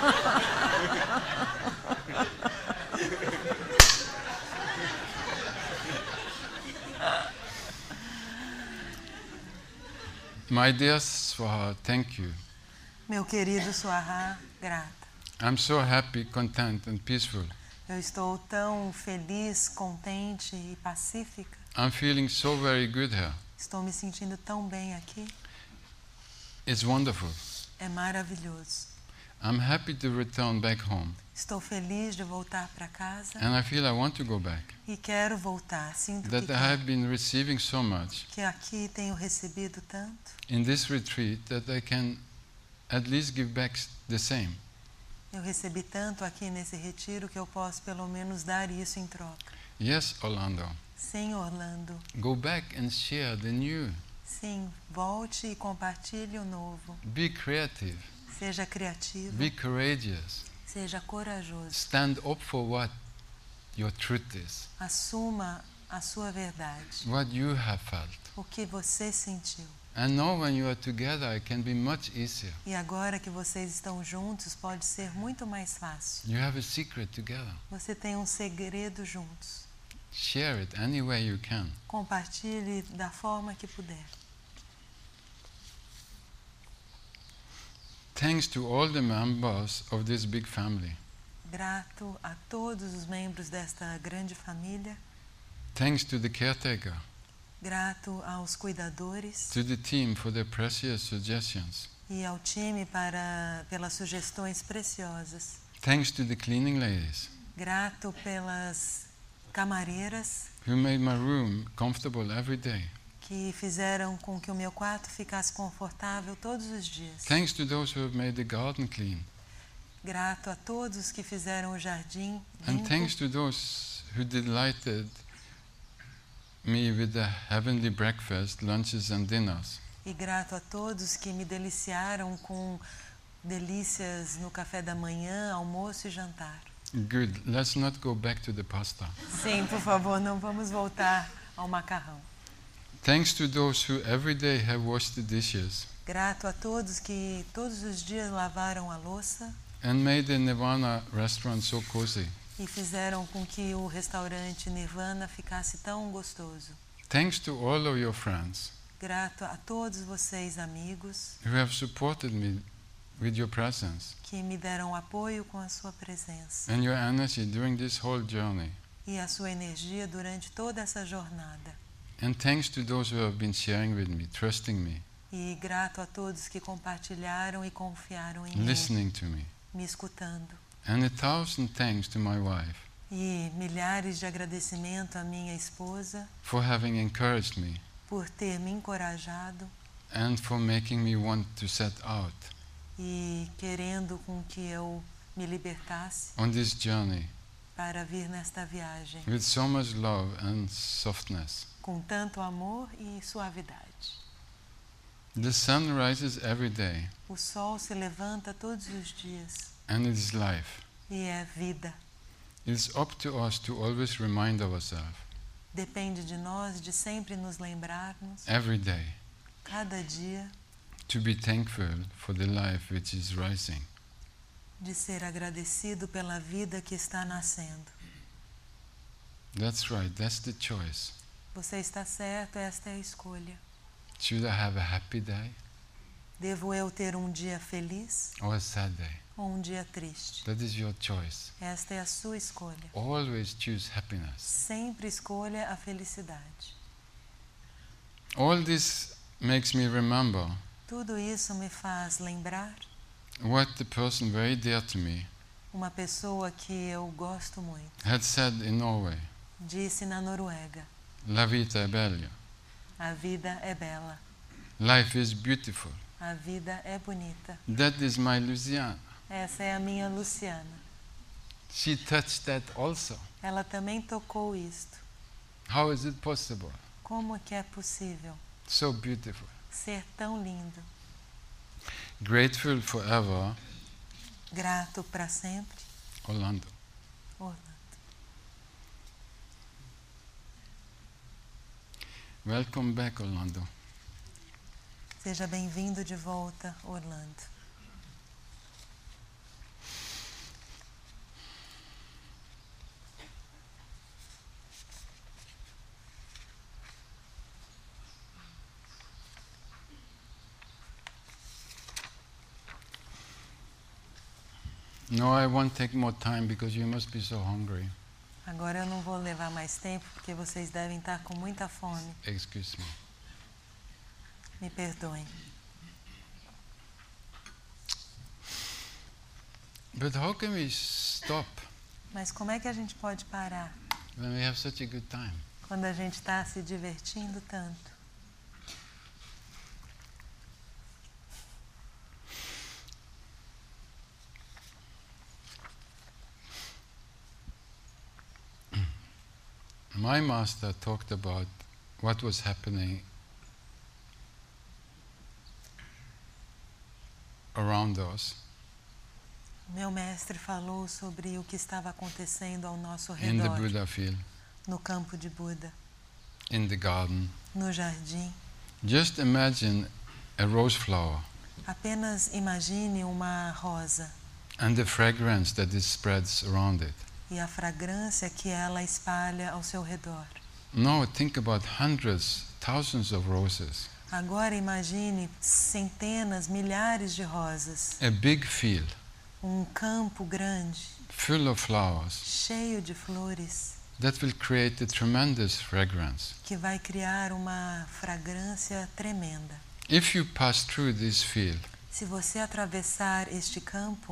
My dear Swaha, thank you. Meu querido Swaha, grata. I'm so happy, content and peaceful. Eu estou tão feliz, contente e pacífica. I'm feeling so very good here. Estou me sentindo tão bem aqui. It's wonderful. É maravilhoso. I'm happy to return back home. Estou feliz de voltar para casa And I feel I want to go back. e quero voltar. Sinto That I have been receiving so much que aqui tenho recebido tanto in this retreat that I can at least give back the same. Eu recebi tanto aqui nesse retiro que eu posso pelo menos dar isso em troca. Yes, Orlando. Sim, Orlando. Go back and share the new. Sim, volte e compartilhe o novo. Be creative. Seja criativo. Be courageous. Seja corajoso. Stand up for what your truth is. Assuma a sua verdade. What you have felt. O que você sentiu. And now when you are together, it can be much easier. E agora que vocês estão juntos, pode ser muito mais fácil. You have a secret together. Você tem um segredo juntos. Share it any way you can. Compartilhe da forma que puder. Thanks to all the members of this big family. Grato a todos os membros desta grande família. Thanks to the caretaker. Grato aos cuidadores To the team for their precious suggestions. e ao time pelas sugestões preciosas. Thanks to the cleaning ladies. Grato pelas camareiras who made my room comfortable every day. que fizeram com que o meu quarto ficasse confortável todos os dias. Thanks to those who have made the garden clean. Grato a todos que fizeram o jardim And limpo. thanks to those who delighted me with the heavenly breakfast, lunches and dinners. E grato a todos que me deliciaram com delícias no café da manhã, almoço e jantar. Good. Let's not go back to the pasta. Sim, por favor, não vamos voltar ao macarrão. Thanks to those who every day have washed the dishes Grato a todos que todos os dias lavaram a louça and made the Nirvana restaurant so cozy. e fizeram com que o restaurante Nirvana ficasse tão gostoso. Thanks to all of your friends Grato a todos vocês, amigos, who have supported me with your presence que me deram apoio com a sua presença and your energy during this whole journey. e a sua energia durante toda essa jornada. And thanks to those who have been sharing with me, trusting me, E grato a todos que compartilharam e confiaram em mim, listening to me. me escutando. And 1,000 thanks to my wife E milhares de agradecimento à minha esposa for having encouraged me por ter me encorajado and for making me want to set out e querendo com que eu me libertasse on this journey para vir nesta viagem with so much love and softness. com tanto amor e suavidade. The sun rises every day O sol se levanta todos os dias and it is life. e é vida. It's up to us to always remind ourselves Depende de nós de sempre nos lembrarmos, every day cada dia, to be thankful for the life which is rising. de ser agradecido pela vida que está nascendo. That's right, that's the choice. Você está certo, esta é a escolha. Should I have a happy day Devo eu ter um dia feliz or a sad day? ou um dia triste? That is your choice. Esta é a sua escolha. Always choose happiness. Sempre escolha a felicidade. All this makes me remember Tudo isso me faz lembrar what the person very dear to me uma pessoa que eu gosto muito. had said in Norway. Disse na Noruega: La vita è bella. a vida é bela, Life is beautiful. a vida é bonita. That is my Luciana. Essa é a minha Luciana. She touched that also. Ela também tocou isto. How is it possible? Como que é possível So beautiful. ser tão lindo? Grateful forever, Grato para sempre, Orlando. Orlando. Welcome back, Orlando. Seja bem-vindo de volta, Orlando. No, I won't take more time because you must be so hungry. Agora eu não vou levar mais tempo porque vocês devem estar com muita fome. Excuse me. Me perdoem. But how can we stop Mas como é que a gente pode parar when we have such a good time? quando a gente está se divertindo tanto? My master talked about what was happening around us Meu mestre falou sobre o que estava acontecendo ao nosso in the redor, Buddha field, no campo de Buda, in the garden. no jardim. Just imagine a rose flower Apenas imagine uma rosa and the fragrance that it spreads around it. e a fragrância que ela espalha ao seu redor. Now think about hundreds, thousands of roses. Agora imagine centenas, milhares de rosas, A big field um campo grande, full of flowers cheio de flores, that will create a tremendous fragrance. que vai criar uma fragrância tremenda. If you pass through this field, Se você atravessar este campo,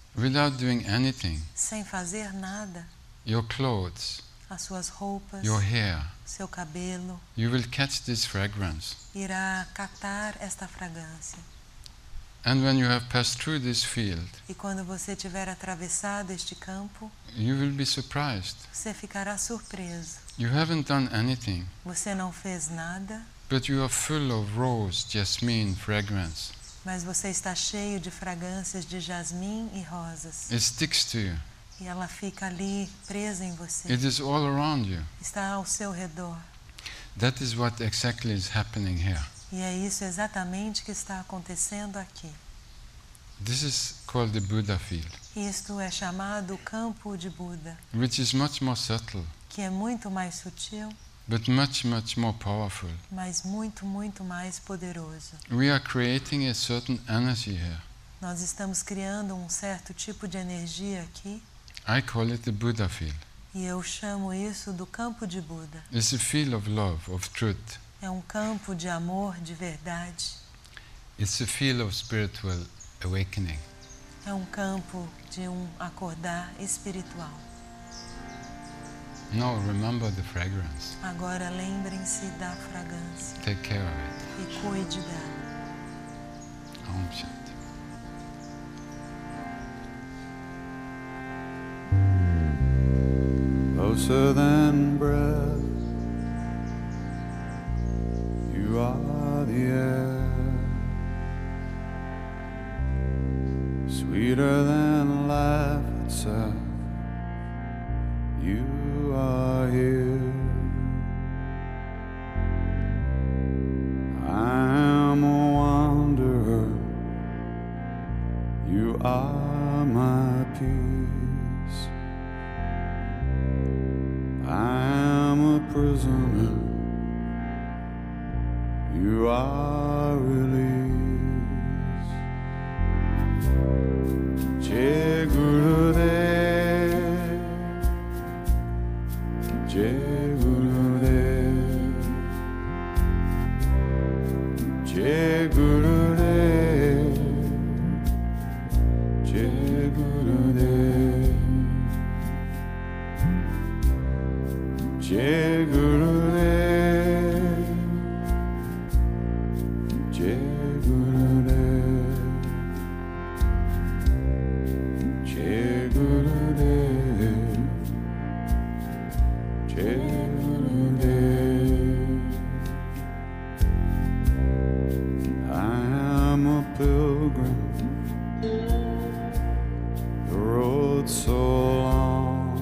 without doing anything. sem fazer nada, Your clothes, as suas roupas, your hair, seu cabelo, you will catch this fragrance. irá catar esta fragrância. And when you have passed through this field, E quando você tiver atravessado este campo, you will be surprised. você ficará surpreso. You haven't done anything, Você não fez nada, but you are full of rose, jasmine fragrance. mas você está cheio de fragrâncias de jasmim e rosas. It sticks to you. E ela fica ali presa em você. It is all around you. Está ao seu redor. That is what exactly is happening here. E é isso exatamente que está acontecendo aqui. This is called the Buddha field, Isto é chamado campo de Buda, which is much more subtle, que é muito mais sutil, but much, much more powerful. mas muito, muito mais poderoso. We are creating a certain energy here. Nós estamos criando um certo tipo de energia aqui, I call it the Buddha field. e eu chamo isso do campo de Buda. It's a field of love, of truth. É um campo de amor, de verdade. It's a field of spiritual awakening. É um campo de um acordar espiritual. Now remember the fragrance. Agora lembrem-se da fragrância Take care of it. e cuide dela. Om Shanti. Closer than breath, you are the air. Sweeter than life itself, you are here. I am a wanderer, you are my peace. I am a prisoner, you are release. Jai Gurudev, Jai Gurudev, Jai Gurudev, Jai Gurudev, Jai Gurudev, Jai Gurudev, Jai Gurudev, Jai Gurudev. I am a pilgrim, the road so long.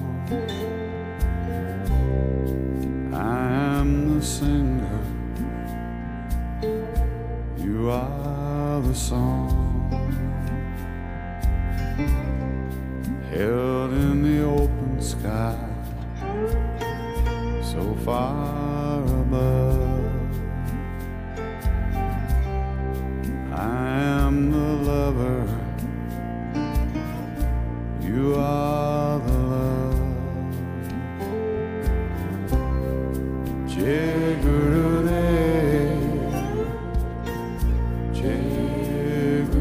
I am the singer, you are the song. Held in the open sky, so far above. I am the lover, you are the love. Jai Gurudev, Jai Gurudev.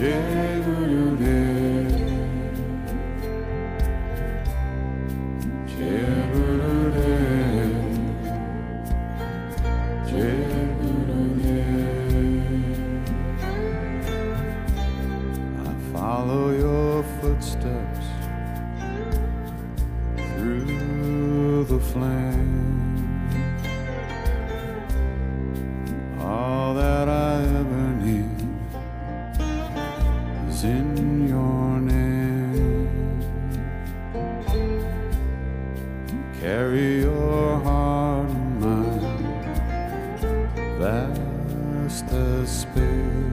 Follow your footsteps through the flame. All that I ever need is in your name. Carry your heart and mind, vast as space.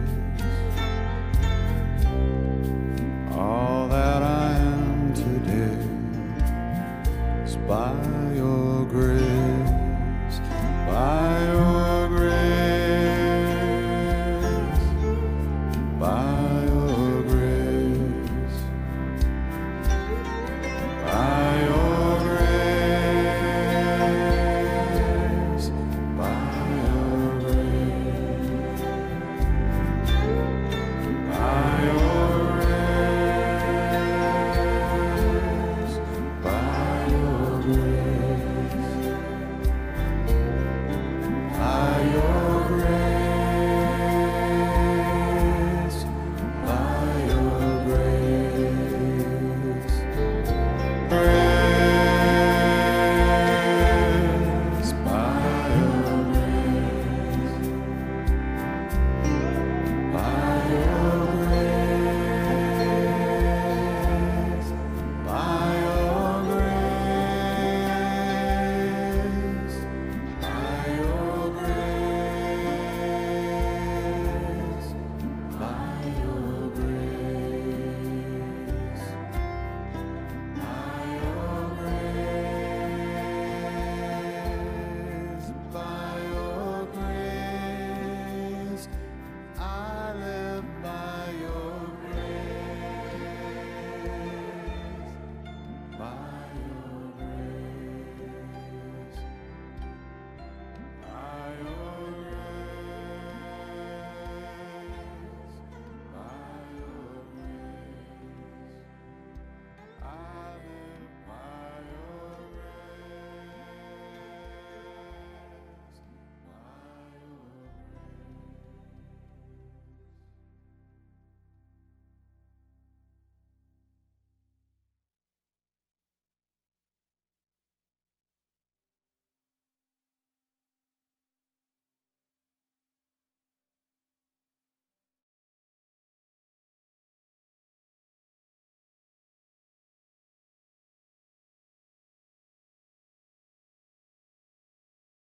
All that I am today is by your grace, by your grace, by